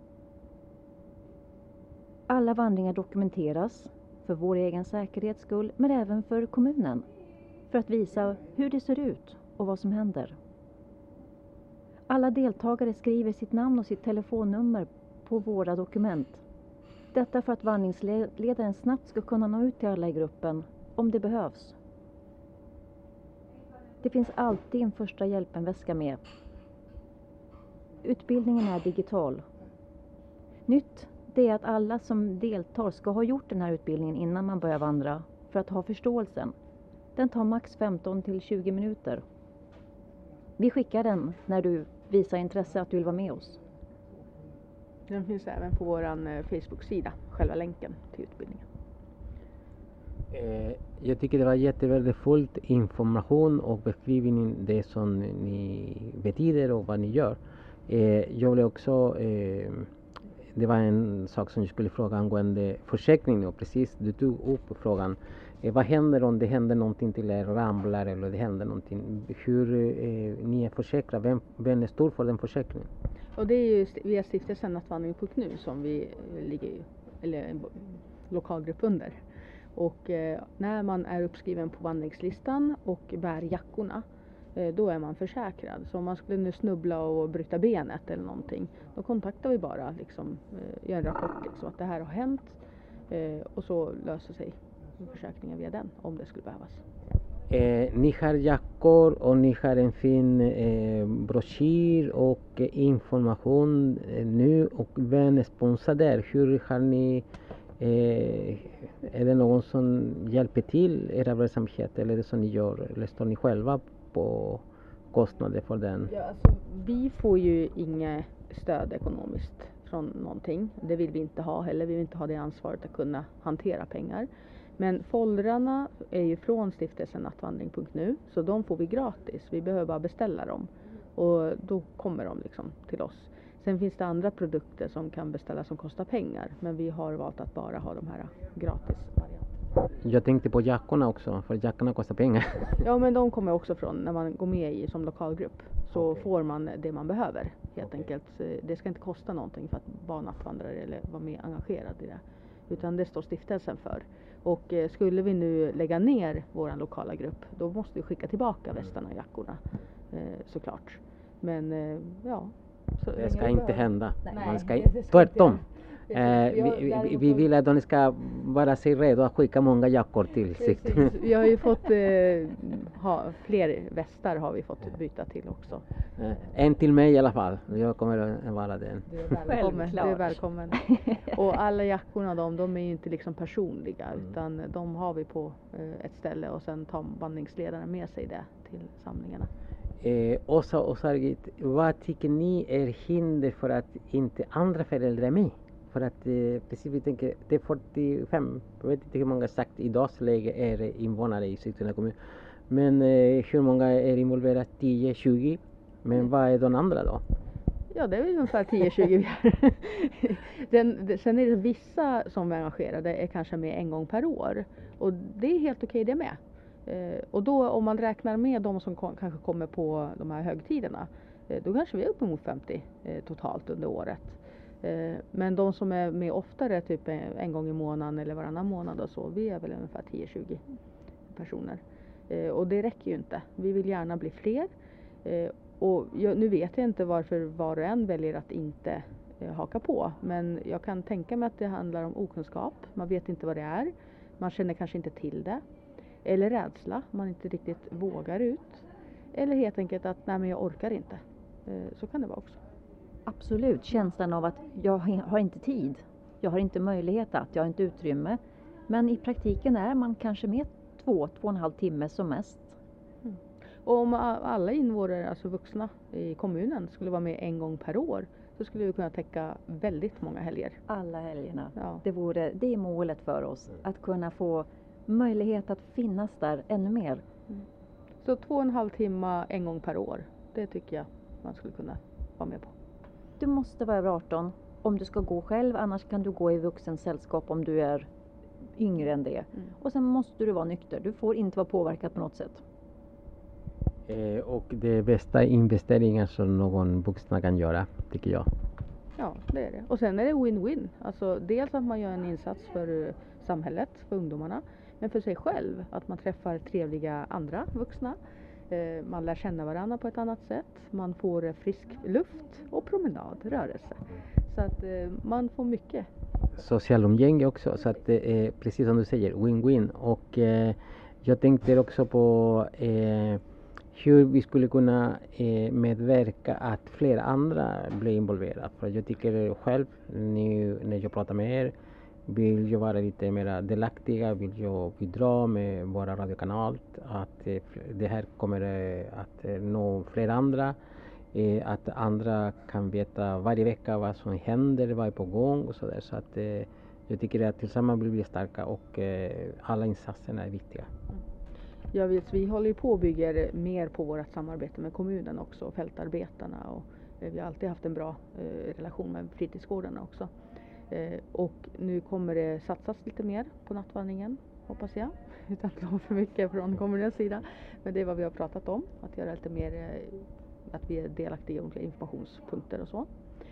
Alla vandringar dokumenteras för vår egen säkerhets skull, men även för kommunen. För att visa hur det ser ut och vad som händer. Alla deltagare skriver sitt namn och sitt telefonnummer på våra dokument. Detta för att vandringsledaren snabbt ska kunna nå ut till alla i gruppen om det behövs. Det finns alltid en första hjälpen-väska med. Utbildningen är digital. Nytt det är att alla som deltar ska ha gjort den här utbildningen innan man börjar vandra för att ha förståelsen. Den tar max 15 till 20 minuter. Vi skickar den när du visar intresse att du vill vara med oss. Den finns även på vår Facebook-sida, själva länken till utbildningen. Jag tycker det var jättevärdefullt information och beskrivning det som ni betyder och vad ni gör. Jag vill också, det var en sak som jag skulle fråga angående försäkringen och precis du tog upp frågan. Vad händer om det händer någonting till er ramlar eller det händer någonting? Hur ni är försäkrade? Vem är stor för den försäkringen? Och det är ju via stiftelsen Nattvandring.nu som vi ligger eller en lokalgrupp under. Och när man är uppskriven på vandringslistan och bär jackorna, då är man försäkrad. Så om man skulle nu snubbla och bryta benet eller någonting, då kontaktar vi bara liksom, gör en rapport liksom, att det här har hänt och så löser sig försäkringen via den om det skulle behövas. Ni har jackor och ni har en fin broschyr och information nu och vem är sponsor där? Hur har ni, är det någon som hjälper till era verksamhet eller är det som ni gör eller står ni själva på kostnader för den? Ja, alltså, vi får ju inget stöd ekonomiskt från någonting. Det vill vi inte ha heller. Vi vill inte ha det ansvaret att kunna hantera pengar. Men foldrarna är ju från stiftelsen Nattvandring.nu så de får vi gratis. Vi behöver bara beställa dem och då kommer de liksom till oss. Sen finns det andra produkter som kan beställas som kostar pengar men vi har valt att bara ha de här gratis varianterna. Jag tänkte på jackorna också för jackorna kostar pengar. Ja men de kommer också från när man går med i som lokalgrupp så får man det man behöver helt enkelt. Det ska inte kosta någonting för att vara nattvandrare eller vara med engagerad i det. Utan det står stiftelsen för. Och skulle vi nu lägga ner vår lokala grupp, då måste vi skicka tillbaka västarna och jackorna såklart. Men ja. Så det ska inte hända. Nej, man ska tvärtom. Vi vill att de ska vara sig redo att skicka många jackor till sig. Vi har ju fått fler västar har vi fått byta till också. En till mig i alla fall. Jag kommer att vara den. Du är välkommen. Och alla jackorna de är ju inte liksom personliga utan de har vi på ett ställe och sen tar vandringsledaren med sig det till samlingarna. Åsa och Sargit, vad tycker ni är hinder för att inte andra föräldrar är med? För att precis vi tänker, det är 45, jag vet inte hur många sagt i dagsläge är invånare i Sigtuna kommun. Men hur många är involverade? 10, 20? Men vad är de andra då? Ja, det är väl ungefär 10-20 Sen är det vissa som är engagerade är kanske med en gång per år. Och det är helt okej det med. Och då om man räknar med de som kanske kommer på de här högtiderna, då kanske vi är uppemot 50 totalt under året. Men de som är med oftare, typ en gång i månaden eller varannan månad och så, vi är väl ungefär 10-20 personer. Och det räcker ju inte. Vi vill gärna bli fler. Och nu vet jag inte varför var och en väljer att inte haka på. Men jag kan tänka mig att det handlar om okunskap. Man vet inte vad det är. Man känner kanske inte till det. Eller rädsla. Man inte riktigt vågar ut. Eller helt enkelt att nej men jag orkar inte. Så kan det vara också. Absolut. Känslan av att jag har inte tid. Jag har inte möjlighet att. Jag har inte utrymme. Men i praktiken är man kanske med 2,5 timme som mest. Och om alla invånare, alltså vuxna i kommunen, skulle vara med en gång per år så skulle vi kunna täcka väldigt många helger. Alla helgerna. Ja. Det är målet för oss. Att kunna få möjlighet att finnas där ännu mer. Så 2,5 timmar en gång per år, det tycker jag man skulle kunna vara med på. Du måste vara över 18 om du ska gå själv, annars kan du gå i vuxensällskap om du är yngre än det. Och sen måste du vara nykter, du får inte vara påverkad på något sätt. Och det bästa investeringar som någon vuxna kan göra, tycker jag. Ja, det är det. Och sen är det win-win. Alltså dels att man gör en insats för samhället, för ungdomarna. Men för sig själv, att man träffar trevliga andra vuxna. Man lär känna varandra på ett annat sätt. Man får frisk luft och promenad, rörelse. Så att man får mycket. Social umgänge också, så att det är precis som du säger, win-win. Och jag tänkte också på hur vi skulle kunna medverka att fler andra blir involverade. För jag tycker själv, nu när jag pratar med er, vill jag vara lite mer delaktiga, vill jag bidra med våra radiokanal, att det här kommer att nå fler andra, att andra kan veta varje vecka vad som händer, vad är på gång och sådär. Så att jag tycker att tillsammans blir vi starka och alla insatserna är viktiga. Ja, vi håller ju på och bygger mer på vårt samarbete med kommunen också, fältarbetarna, och vi har alltid haft en bra relation med fritidsgårdarna också. Och nu kommer det satsas lite mer på nattvandringen, hoppas jag, utan att lova för mycket från kommunens sida. Men det är vad vi har pratat om, att göra lite mer, att vi är delaktiga i olika informationspunkter och så.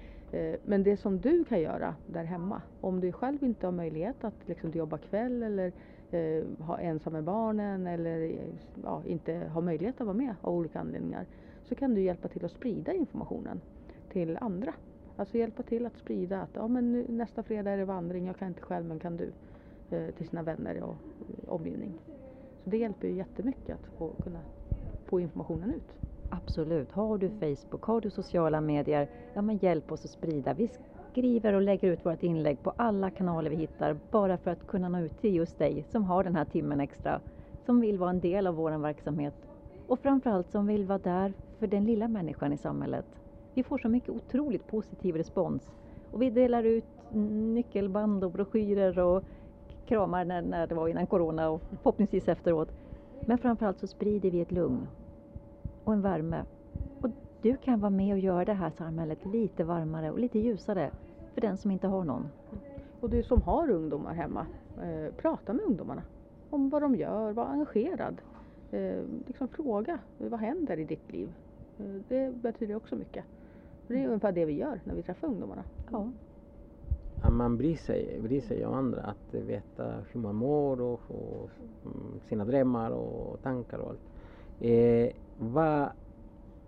Men det som du kan göra där hemma, om du själv inte har möjlighet att liksom jobba kväll eller ha ensam med barnen eller inte ha möjlighet att vara med av olika anledningar, så kan du hjälpa till att sprida informationen till andra. Alltså hjälpa till att sprida att men nästa fredag är det vandring, jag kan inte själv men kan du, till sina vänner och omgivning. Så det hjälper ju jättemycket att kunna få informationen ut. Absolut. Har du Facebook, har du sociala medier, men hjälp oss att sprida. Vi skriver och lägger ut vårt inlägg på alla kanaler vi hittar, bara för att kunna nå ut till just dig som har den här timmen extra, som vill vara en del av vår verksamhet och framförallt som vill vara där för den lilla människan i samhället. Vi får så mycket otroligt positiv respons och vi delar ut nyckelband och broschyrer och kramar när det var innan corona och förhoppningsvis efteråt. Men framförallt så sprider vi ett lugn och en värme. Och du kan vara med och göra det här samhället lite varmare och lite ljusare för den som inte har någon. Och du som har ungdomar hemma, prata med ungdomarna om vad de gör, var engagerad. Liksom fråga, vad händer i ditt liv? Det betyder också mycket. Det är ungefär det vi gör när vi träffar ungdomarna. Ja. Att man bryr sig om andra, att veta hur man mår och sina drömmar och tankar och allt. Vad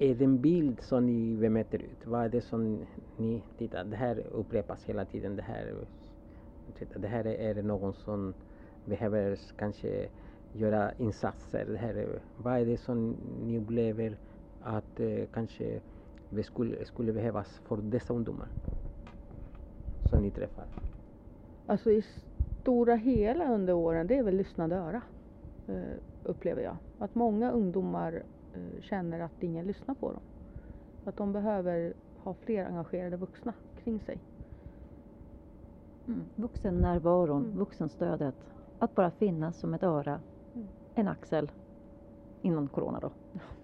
är det en bild som ni bemäter ut? Vad är det som ni tittar? Det här upprepas hela tiden. Det här är någon som behöver kanske göra insatser. Vad är det som ni upplever att kanske det skulle behövas för dessa ungdomar som ni träffar? Alltså i stora hela under åren, det är väl lyssnande öra, upplever jag. Att många ungdomar känner att ingen lyssnar på dem. Att de behöver ha fler engagerade vuxna kring sig. Vuxennärvaron, vuxenstödet. Att bara finnas som ett öra, en axel innan corona då.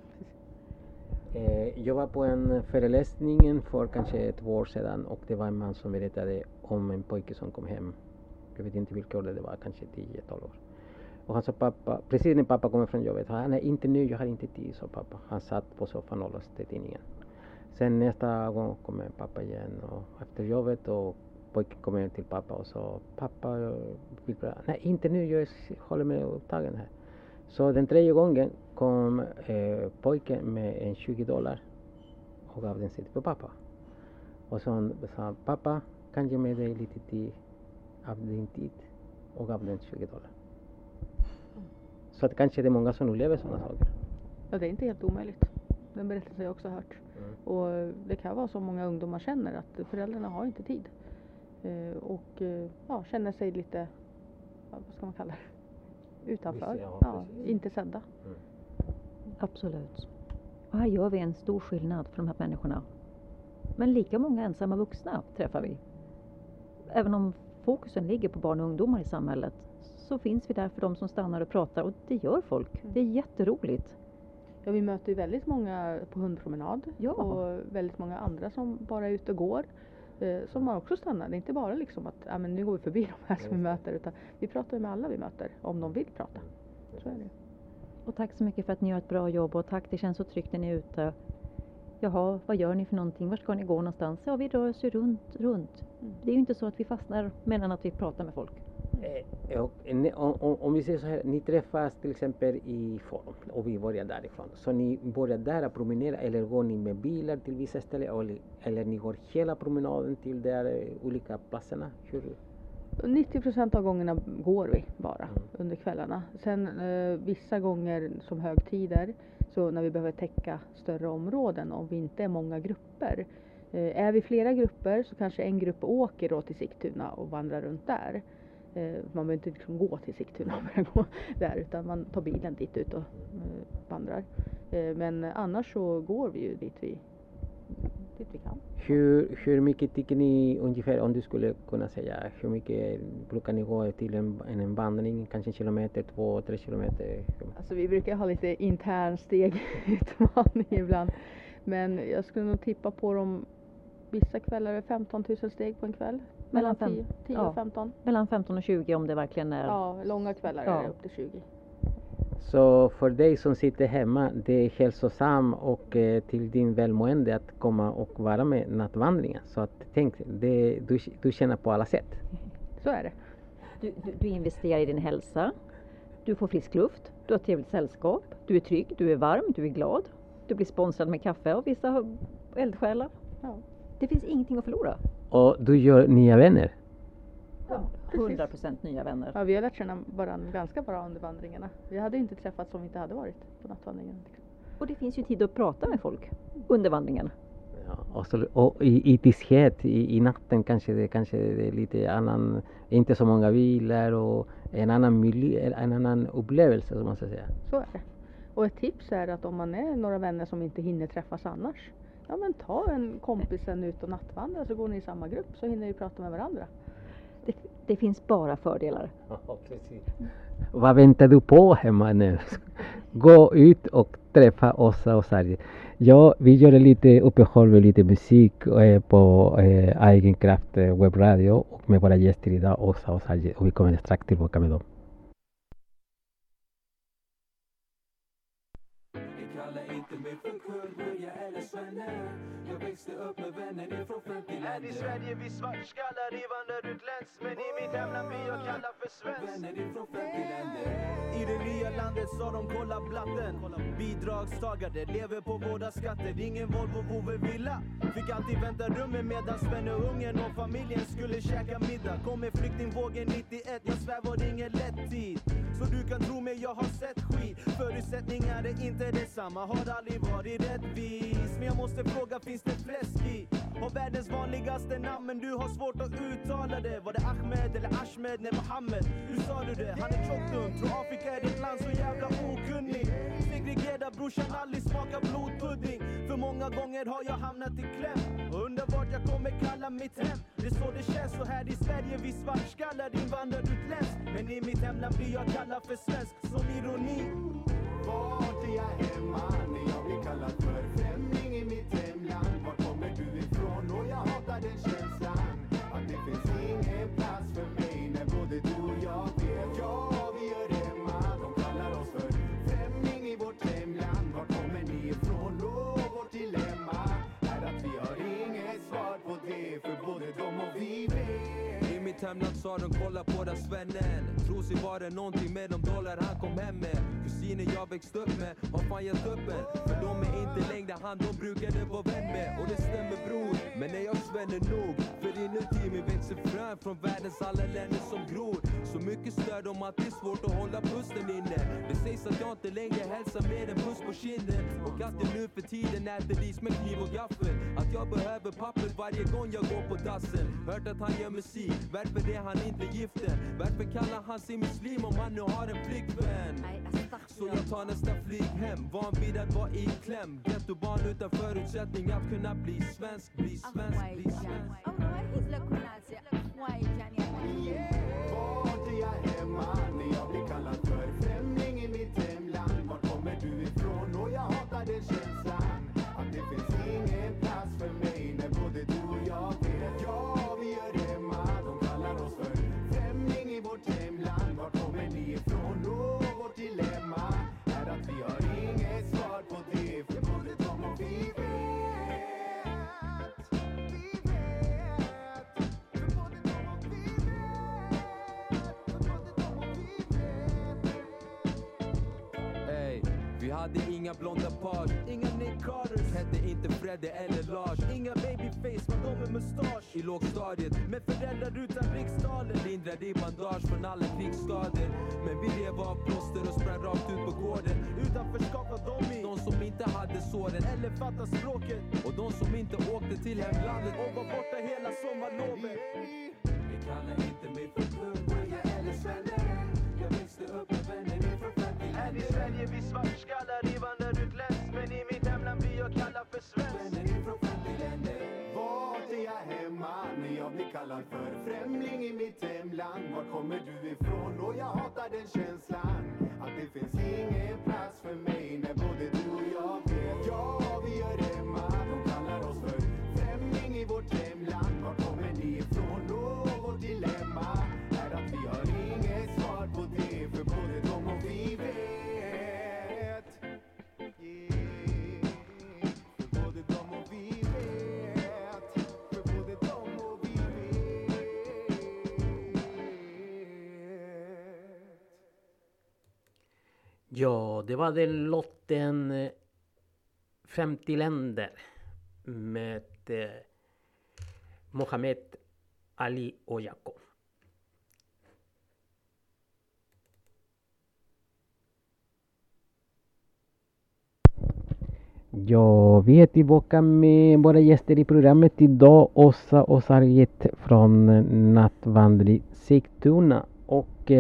Jag var på en föreläsning för kanske 2 år sedan och det var en man som berättade om en pojke som kom hem. Jag vet inte vilka år det var, kanske 10-12 år. Och han sa pappa, precis när pappa kommer från jobbet, han är inte nu, jag har inte tid, sa pappa. Han satt på soffan och läste tidningen. Sen nästa gång kommer pappa igen och efter jobbet och pojken kommer till pappa och sa pappa, jag vill prata. Nej, inte nu, jag håller mig upptagen här. Så den 3:e gången kom pojken med en $20 och gav den sitt på pappa. Och så sa pappa, kan ge med dig lite tid av din tid och gav den $20. Så att kanske det är många som upplever sådana saker. Ja, det är inte helt omöjligt. Den berättelsen har jag också hört. Och det kan vara så många ungdomar känner att föräldrarna har inte tid. Och känner sig lite, vad ska man kalla det? Utanför. Inte sedda. Absolut. Och här gör vi en stor skillnad för de här människorna. Men lika många ensamma vuxna träffar vi. Även om fokusen ligger på barn och ungdomar i samhället så finns vi där för de som stannar och pratar och det gör folk. Det är jätteroligt. Ja, vi möter ju väldigt många på hundpromenad och väldigt många andra som bara är ute och går. Som man också stannar. Det är inte bara liksom att men nu går vi förbi de här som vi möter utan vi pratar med alla vi möter om de vill prata. Så är det. Och tack så mycket för att ni gör ett bra jobb och tack, det känns så tryggt när ni är ute. Jaha, vad gör ni för någonting? Var ska ni gå någonstans? Ja, vi rör oss ju runt. Det är ju inte så att vi fastnar medan att vi pratar med folk. Om vi säger så här, ni träffas till exempel i forum och vi börjar därifrån. Så ni börjar där att promenera eller går ni med bilar till vissa ställen eller ni går hela promenaden till de olika platserna? 90% av gångerna går vi bara under kvällarna. Sen vissa gånger som högtider så när vi behöver täcka större områden om vi inte är många grupper. Är vi flera grupper så kanske en grupp åker då till Sigtuna och vandrar runt där. Man behöver inte liksom gå till Sigtuna och börja gå där utan man tar bilen dit ut och vandrar. Men annars så går vi ju dit vi kan. Hur mycket tycker ni ungefär, om du skulle kunna säga, hur mycket brukar ni gå till en vandring, kanske 1 kilometer, 2-3 kilometer? Alltså vi brukar ha lite intern stegutmaning ibland. Men jag skulle nog tippa på dem, vissa kvällar är 15 000 steg på en kväll. Mellan 10 och 15. Mellan 15 och 20 om det verkligen är. Ja, långa kvällar är det upp till 20. Så för dig som sitter hemma, det är hälsosam och till din välmående att komma och vara med nattvandringen. Så att tänk, du känner på alla sätt. Så är det. Du investerar i din hälsa, du får frisk luft, du har trevligt sällskap, du är trygg, du är varm, du är glad. Du blir sponsrad med kaffe och vissa eldsjälar. Ja. Det finns ingenting att förlora. Och du gör nya vänner? Ja, 100% nya vänner. Ja, vi har lärt känna varandra ganska bra under vandringarna. Vi hade inte träffats om vi inte hade varit på nattvandringen. Och det finns ju tid att prata med folk under vandringen. Ja, och i tysthet i natten kanske det är lite annan, inte så många bilar och en annan miljö, en annan upplevelse som man ska säga. Så är det. Och ett tips är att om man är några vänner som inte hinner träffas annars, ja men ta en kompisen ut och nattvandra så går ni i samma grupp så hinner ni prata med varandra. Det finns bara fördelar. Ja, precis. Vad väntar du på hemma nu? Gå ut och träffa Åsa och Sarje. Ja, vi gör lite uppehåll med lite musik på Egen Kraft webbradio och med våra gäster idag, Åsa och Sarje. Och vi kommer strax tillbaka med dem. Kalla inte mig för kund, jag eller så Svenne. Jag växte upp med vänner ifrån 50 länder. Här i Sverige vi svartskallar invandrar utländskt. Men i mitt hemland blir jag kallad för svensk. Vänner ifrån 50 länder. I det nya landet sa de kolla blatten. Bidragstagare lever på våra skatter. Ingen Volvo, vovve villa. Fick alltid vänta rummet medan Svenne ungen och familjen skulle käka middag. Kom med flyktingvågen 91, jag svär var det ingen lätt tid. Så du kan tro mig, jag har sett skit. Förutsättningar är inte detsamma, har aldrig varit rättvis. Men jag måste fråga, finns det fläsk i? Har världens vanligaste namn men du har svårt att uttala det. Var det Ahmed eller Ahmed? Nej, Mohammed. Hur sa du det? Han är tjockt dum. Tror Afrika är ditt land, så jävla okunnig. Segregera brorsan, aldrig smaka blodpudding. För många gånger har jag hamnat i kläm. Och undrar vart jag kommer kalla mitt hem. Det är så det känns, så här i Sverige vi svartskallar invandrar utländskt. Men i mitt hemland blir jag kallad för svensk, som ironi. Vart är jag hemma när jag blir kallad för främling i mitt hemland? Var kommer du ifrån? Och jag hatar den känslan att det finns ingen plats för mig när både du och jag vet. Ja, vi gör hemma, de kallar oss för främling i vårt hemland. Var kommer ni ifrån? Och vårt dilemma är att vi har inget svar på det, för både de och vi vet. I mitt hemland sa de kolla på den svennen. Tror sig var det någonting med de dollar han kom hem med. Kusiner jag växt upp med har fan gett upp en. För de är inte längre han de brukade vara vän med. Och det stämmer bror, men är jag Svenne nog? För inuti mig växer frön från världens alla länder som gror. Så mycket stöd om att det är svårt att hålla pusten inne. Det sägs att jag inte längre hälsar med en puss på kinden. Och att jag nu för tiden äter ris med kniv och gaffel. Att jag behöver papper varje gång jag går på dassen. Hört att han gör musik, varför är han inte giften? Varför kallar han sig muslim om han nu har en flickvän? Så jag tar nästa flyg hem, van vid att vara i kläm. Ghettobarn utan förutsättning att kunna bli svensk, bli svensk, bli svensk. Vart är jag hemma när jag blir kallad för främling i mitt hemland? Var kommer du ifrån? Och jag hatar den känslan att det finns ingen plats för mig när både du och jag vet. Ja, vi gör hemma, de kallar oss för främling i vårt hemland. Var kommer ni ifrån? Och vårt dilemma är att vi har inget svar på det, för både de och vi vet. Vi vet. För både de och vi vet. För både de och vi vet. Ey, vi hade inga blonda par, inga Nick Carters, hette inte Freddy eller Lars. Inga babyface, men de med mustasch. I lågstadiet, Med föräldrar utan riksdaler. lindrade i bandage från alla krigsskador. Men vi rev av plåster och sprang rakt ut på gården. Utanförskap var de i. De som inte hade såren Eller fattar språket. och de som inte åkte till hemlandet. Och var borta hela sommarlovet. Ni kallar inte mig för plugg Eller Svenne. Jag växte upp med vänner ifrån 50 Här i Sverige vi svartskallar invandrar utländskt. Men i mitt hemland blir jag kallad för svensk. vänner ifrån 50 länder. Vart är jag hemma när jag blir kallad för främling i mitt hemland? Var kommer du ifrån? Och jag hatar den känslan att det finns ingen plats för mig när både du och jag vet. Ja, vi gör hemma, de kallar oss för främling i vårt hemland. Var kommer ni ifrån? Och vårt dilemma är att vi har inget svar på det, för både de och vi vet. För både de och vi vet. För både de och vi vet. Ja, det var den lotten 50 länder med Mohammed Ali och Jakob. Ja, vi är tillbaka med våra gäster i programmet idag. Åsa och Sargit från Nattvandring Sigtuna. Och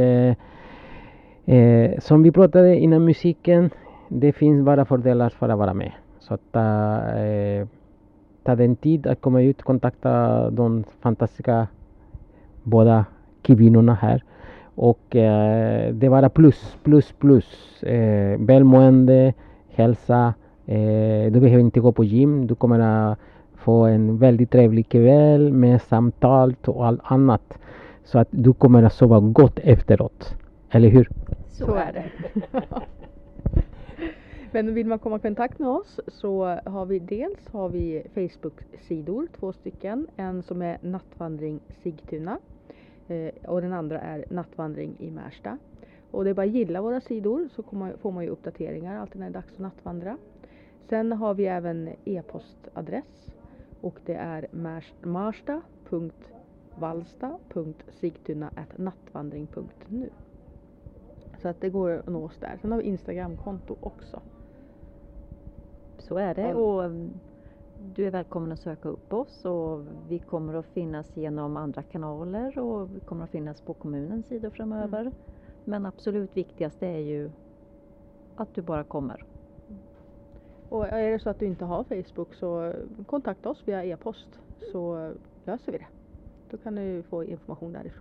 som vi pratade innan musiken, det finns bara fördelar för att vara med. Så ta den tid att komma ut, kontakta de fantastiska båda kvinnorna här. Och det är bara plus. Välmående, hälsa. Du behöver inte gå på gym. Du kommer att få en väldigt trevlig kväll med samtal och allt annat. Så att du kommer att sova gott efteråt. Eller hur? Så är det. Men vill man komma i kontakt med oss så har vi Facebook-sidor, 2 stycken. En som är Nattvandring Sigtuna och den andra är Nattvandring i Märsta. Och det är bara att gilla våra sidor så får man ju uppdateringar alltid när det är dags att nattvandra. Sen har vi även e-postadress och det är marsta.valsta.sigtuna@nattvandring.nu. Så att det går att nå oss där. Sen har vi Instagramkonto också. Så är det, och du är välkommen att söka upp oss, och vi kommer att finnas genom andra kanaler och vi kommer att finnas på kommunens sidor framöver. Men absolut viktigast är ju att du bara kommer. Och är det så att du inte har Facebook så kontakta oss via e-post så löser vi det. Då kan du få information därifrån.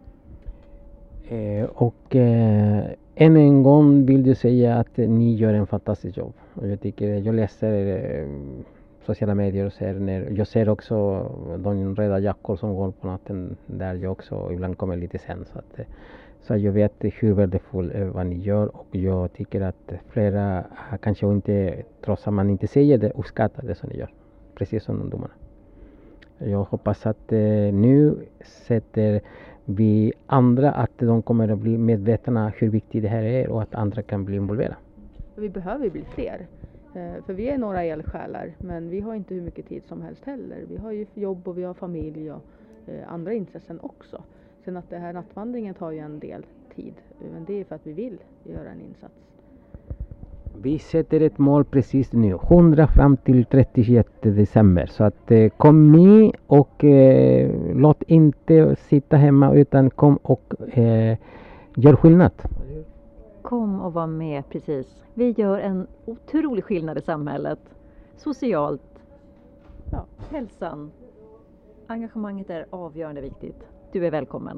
Än en gång vill du säga att ni gör en fantastisk jobb. Och jag läser sociala medier och jag ser också de röda jackor som går på natten där jag också ibland kommer lite sen. Så jag vet hur värdefullt vad ni gör, och jag tycker att flera kanske inte, trots att man inte säger det, uppskattar det som ni gör. Precis som ungdomarna. Jag hoppas att nu sätter vi andra att de kommer att bli medvetna hur viktigt det här är och att andra kan bli involverade. Vi behöver bli fler. För vi är några eldsjälar, men vi har inte hur mycket tid som helst heller. Vi har ju jobb och vi har familj och andra intressen också. Sen att det här nattvandringen tar ju en del tid, men det är för att vi vill göra en insats. Vi sätter ett mål precis nu, 100 fram till 31 december. Så att kom med och låt inte sitta hemma, utan kom och gör skillnad. Kom och var med, precis. Vi gör en otrolig skillnad i samhället. Socialt, hälsan. Engagemanget är avgörande viktigt. Du är välkommen.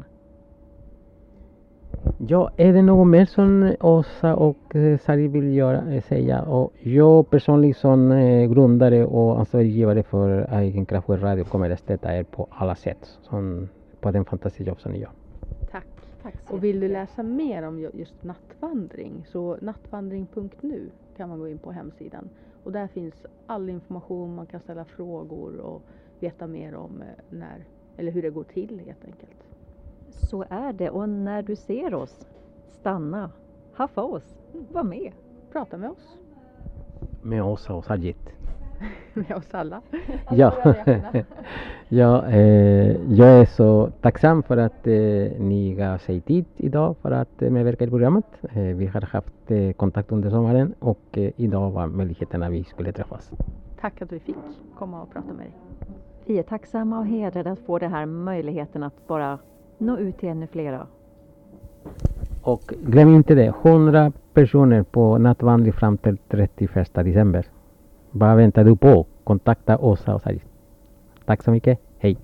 Ja, är det något mer som Åsa och Sari vill säga? Och jag personligen som grundare och ansvarig för Egen Kraft Radio kommer att stötta er på alla sätt. På den fantastiska jobb som ni gör. Tack. Och vill du läsa mer om just nattvandring så nattvandring.nu kan man gå in på hemsidan. Och där finns all information, man kan ställa frågor och veta mer om hur det går till helt enkelt. Så är det, och när du ser oss, stanna, haffa oss, var med. Prata med oss. Med Åsa och Sajid. Med oss alla. Ja, jag är så tacksam för att ni gav sig tid idag för att medverka i programmet. Vi har haft kontakt under sommaren och idag var möjligheten att vi skulle träffas. Tack att vi fick komma och prata med dig. Vi är tacksamma och hedrade att få den här möjligheten att bara nå ut till ännu flera. Och glöm inte det, 100 personer på nattvandring fram till 31 december. Vad väntar du på? Kontakta Åsa och Sari. Tack så mycket, hej!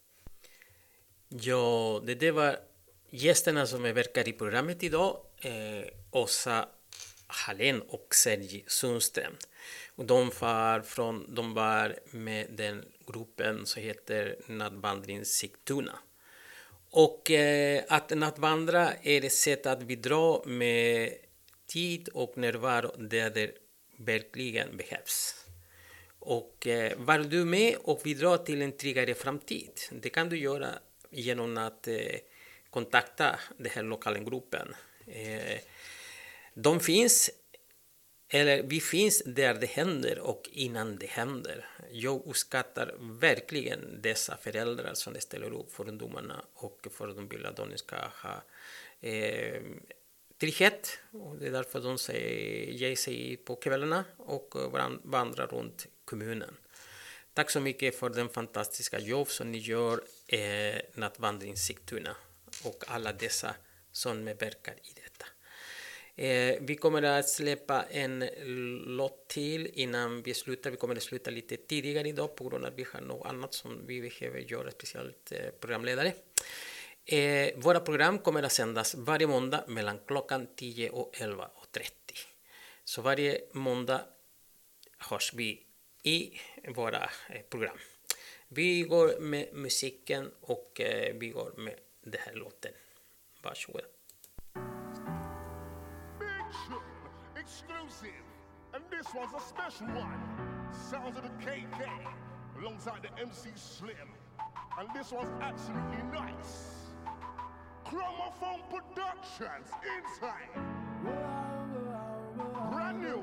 Ja, det var gästerna som verkar i programmet idag. Åsa Hallén och Sergi Sundström. Och de var med den gruppen som heter Nattvandring Sigtuna. Och att nattvandra är ett sätt att bidra med tid och närvaro där det verkligen behövs. Och var du med och bidra till en tryggare framtid? Det kan du göra genom att kontakta den här lokala gruppen. Vi finns där det händer och innan det händer. Jag uppskattar verkligen dessa föräldrar som ställer upp för ungdomarna och för att de vill att de ska ha trygghet. Och det är därför de ger sig på kvällarna och vandrar runt kommunen. Tack så mycket för den fantastiska jobb som ni gör Nattvandring Sigtuna och alla dessa som medverkar i detta. Vi kommer att släppa en låt till innan vi slutar. Vi kommer att sluta lite tidigare idag på grund av att vi har något annat som vi behöver göra, speciellt programledare. Våra program kommer att sändas varje måndag mellan klockan 10 och 11:30. Så varje måndag hörs vi i våra program. Vi går med musiken och vi går med den här låten. Varsågoda. Exclusive. And this one's a special one. Sounds of the KK alongside the MC Slim. And this one's absolutely nice. Chromophone Productions inside. Brand new.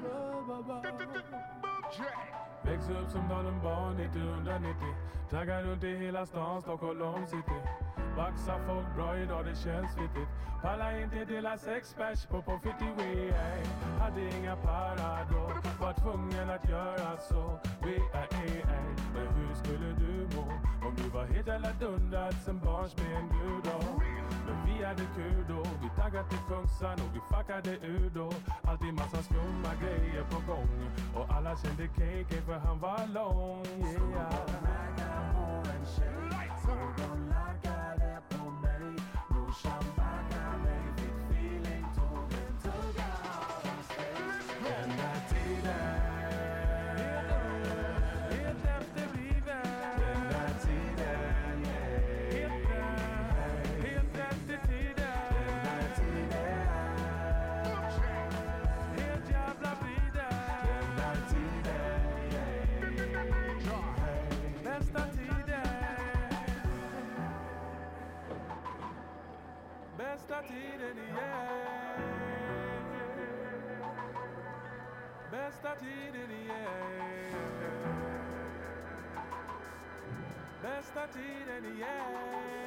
Växte upp som galen barn 1990. Taggar runt i hela stan, Stockholm city. Baxar folk bra idag, det känns fittigt. Pallar inte dela 6 pers på 50 way. Hade inga parado, var tvungen att göra så. Men hur skulle du må om du var helt jävla dundad sen barnsben du då? Men vi hade kul då, vi taggade till Kungsan och vi fuckade ur då. Alltid massa skumma grejer på gång. Och alla kände KK för han var lång. Yeah. Bästa tiden igen. Bästa tiden igen. Bästa tiden igen.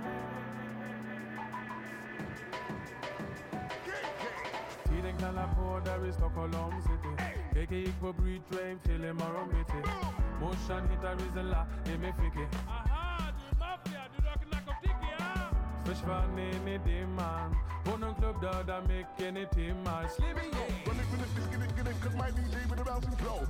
Tiden knallar på där i Stockholm city. KK gick på Breed Train till imorgon bitti. Morsan hittar Rizela i min ficka. Aha, du är maffia, du röker narkotika, ja. Försvann in i dimman. På någon klubb dödar micken i timmar. Slimmy yeah. Run it, get it, cause my DJ with a bouncing flow.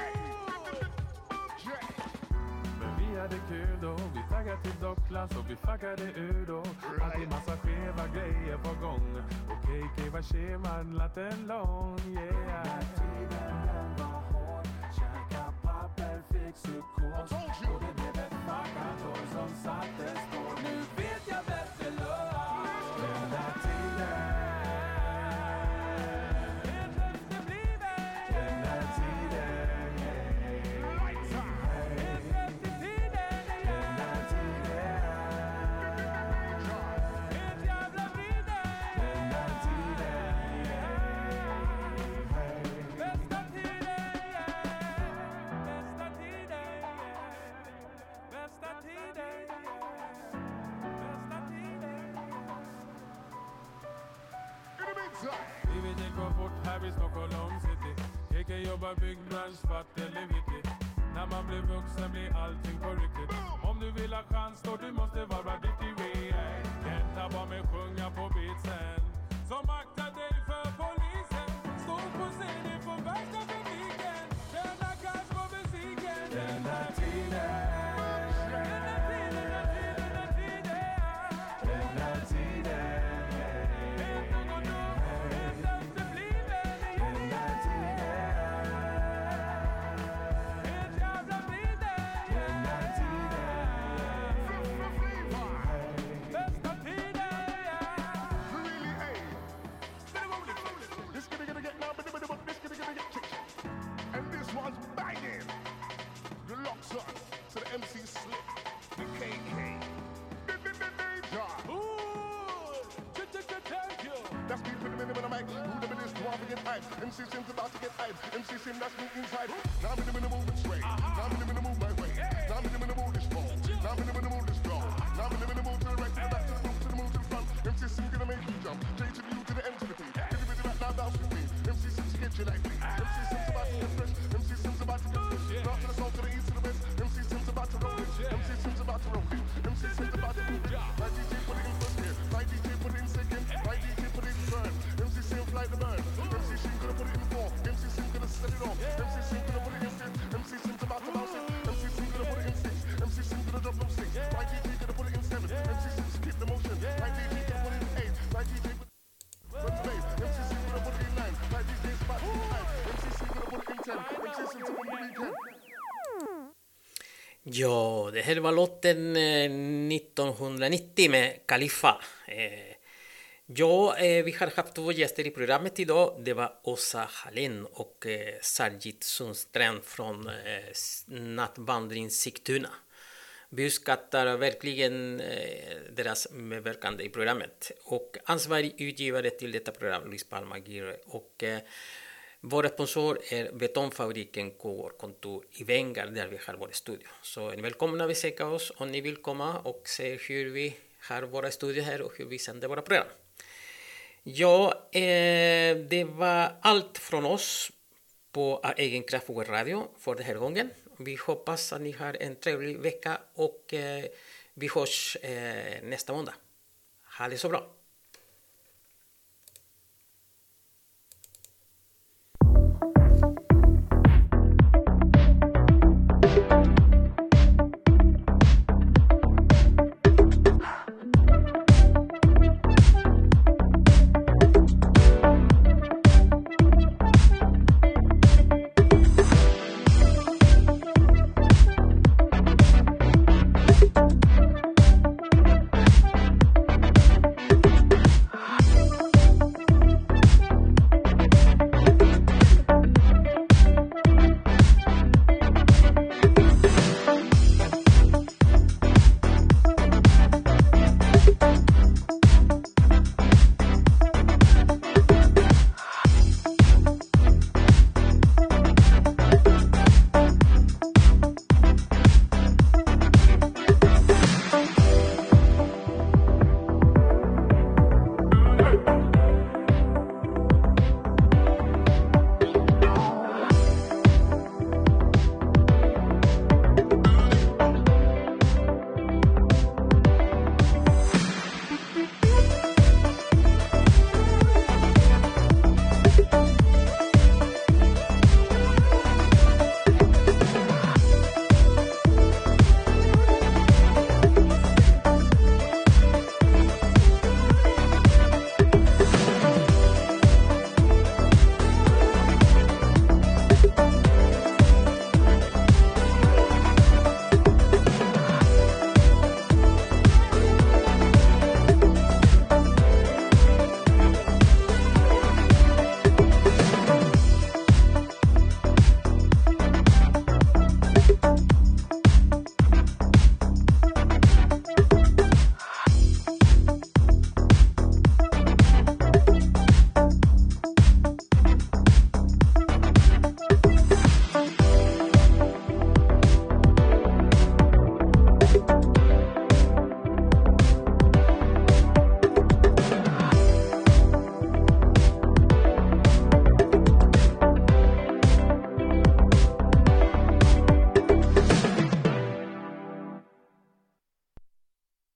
Men vi hade kul då, vi taggade till Docklands och vi fuckade ur då. Alltid massa skeva grejer på gång. Och KK var schemanlatten lång, yeah. Tiden den var hård, käka papper, fick psykos. Och det blev ett fuckat år som sattes på. Nu vet jag bättre lov. Den där tiden. Helt efterbliven. Den där tiden, yeah. Helt efter tiden, yeah. Den där tiden. Helt jävla vriden. Den där tiden, yeah. Bästa tiden, yeah. Bästa tiden, yeah. Bästa tiden, yeah. Bästa tiden. Livet gick och fort här i Stockholm city. KK jobbar byggbransch, svart eller vitt. När man blir vuxen blir allting på riktigt. Om du vill ha chans då du måste vara riktig way. Kenta bara med sjunga på beatsen. Som aktar dig för polisen. Stå på scenen på värsta publiken. Tjäna cash på musiken. Den där tiden. To the MC Slim, the KK. That's me putting in the mic. Who the minute to get hype? MC Sim's about to get hype. MC Sim, that's me inside. Now I'm in the movement straight. Now I'm in the move my way. Now I'm in the move this flow. Now I'm in the move this flow. Now I'm in the move to the right, to the back, to the move, to the move, to the front. MC Sim gonna make you jump. J to the U to the M to the P. Get the rhythm right now, bounce with me. MC Sim's get you like me. MC Sim's about to get fresh. MC Sim's about to get fresh. North to the south, to the east, to the west. MC Sim's about to roll it. MC Sim's about to roll it. MC Sim's about to move it. My DJ put it in first gear. My DJ put it in second. My DJ put it in third. MC Sim fly the bird. MC Sim gonna put it in fourth. MC Sim gonna set it off. MC Sim gonna put it in fifth. MC Sim's about to bounce it. MC Sim gonna put it in sixth. MC Sim gonna drop from six. My DJ gonna put it in seven. MC Sim's keep the motion. My DJ gonna put it in eight. My DJ put MC Sim gonna put it in nine. My DJ's about to be nine. MC Sim gonna put it in 10. MC Sim's on the weekend. Ja, det här var låten 1990 med Khalifa. Ja, vi har haft 2 gäster i programmet idag. Det var Åsa Hallin och Sargit Sundstrand från Nattvandring Sigtuna. Vi uppskattar verkligen deras medverkande i programmet. Och ansvarig utgivare till detta program, Luis Palma Aguirre. Och vår sponsor är Betongfabriken kontor i Vengar, där vi har vår studio. Så är ni välkomna att besöka oss om ni vill komma och se hur vi har våra studier här och hur vi sänder våra program. Ja, det var allt från oss på Egen Kraft Radio för den här gången. Vi hoppas att ni har en trevlig vecka och vi hörs nästa måndag. Ha det så bra!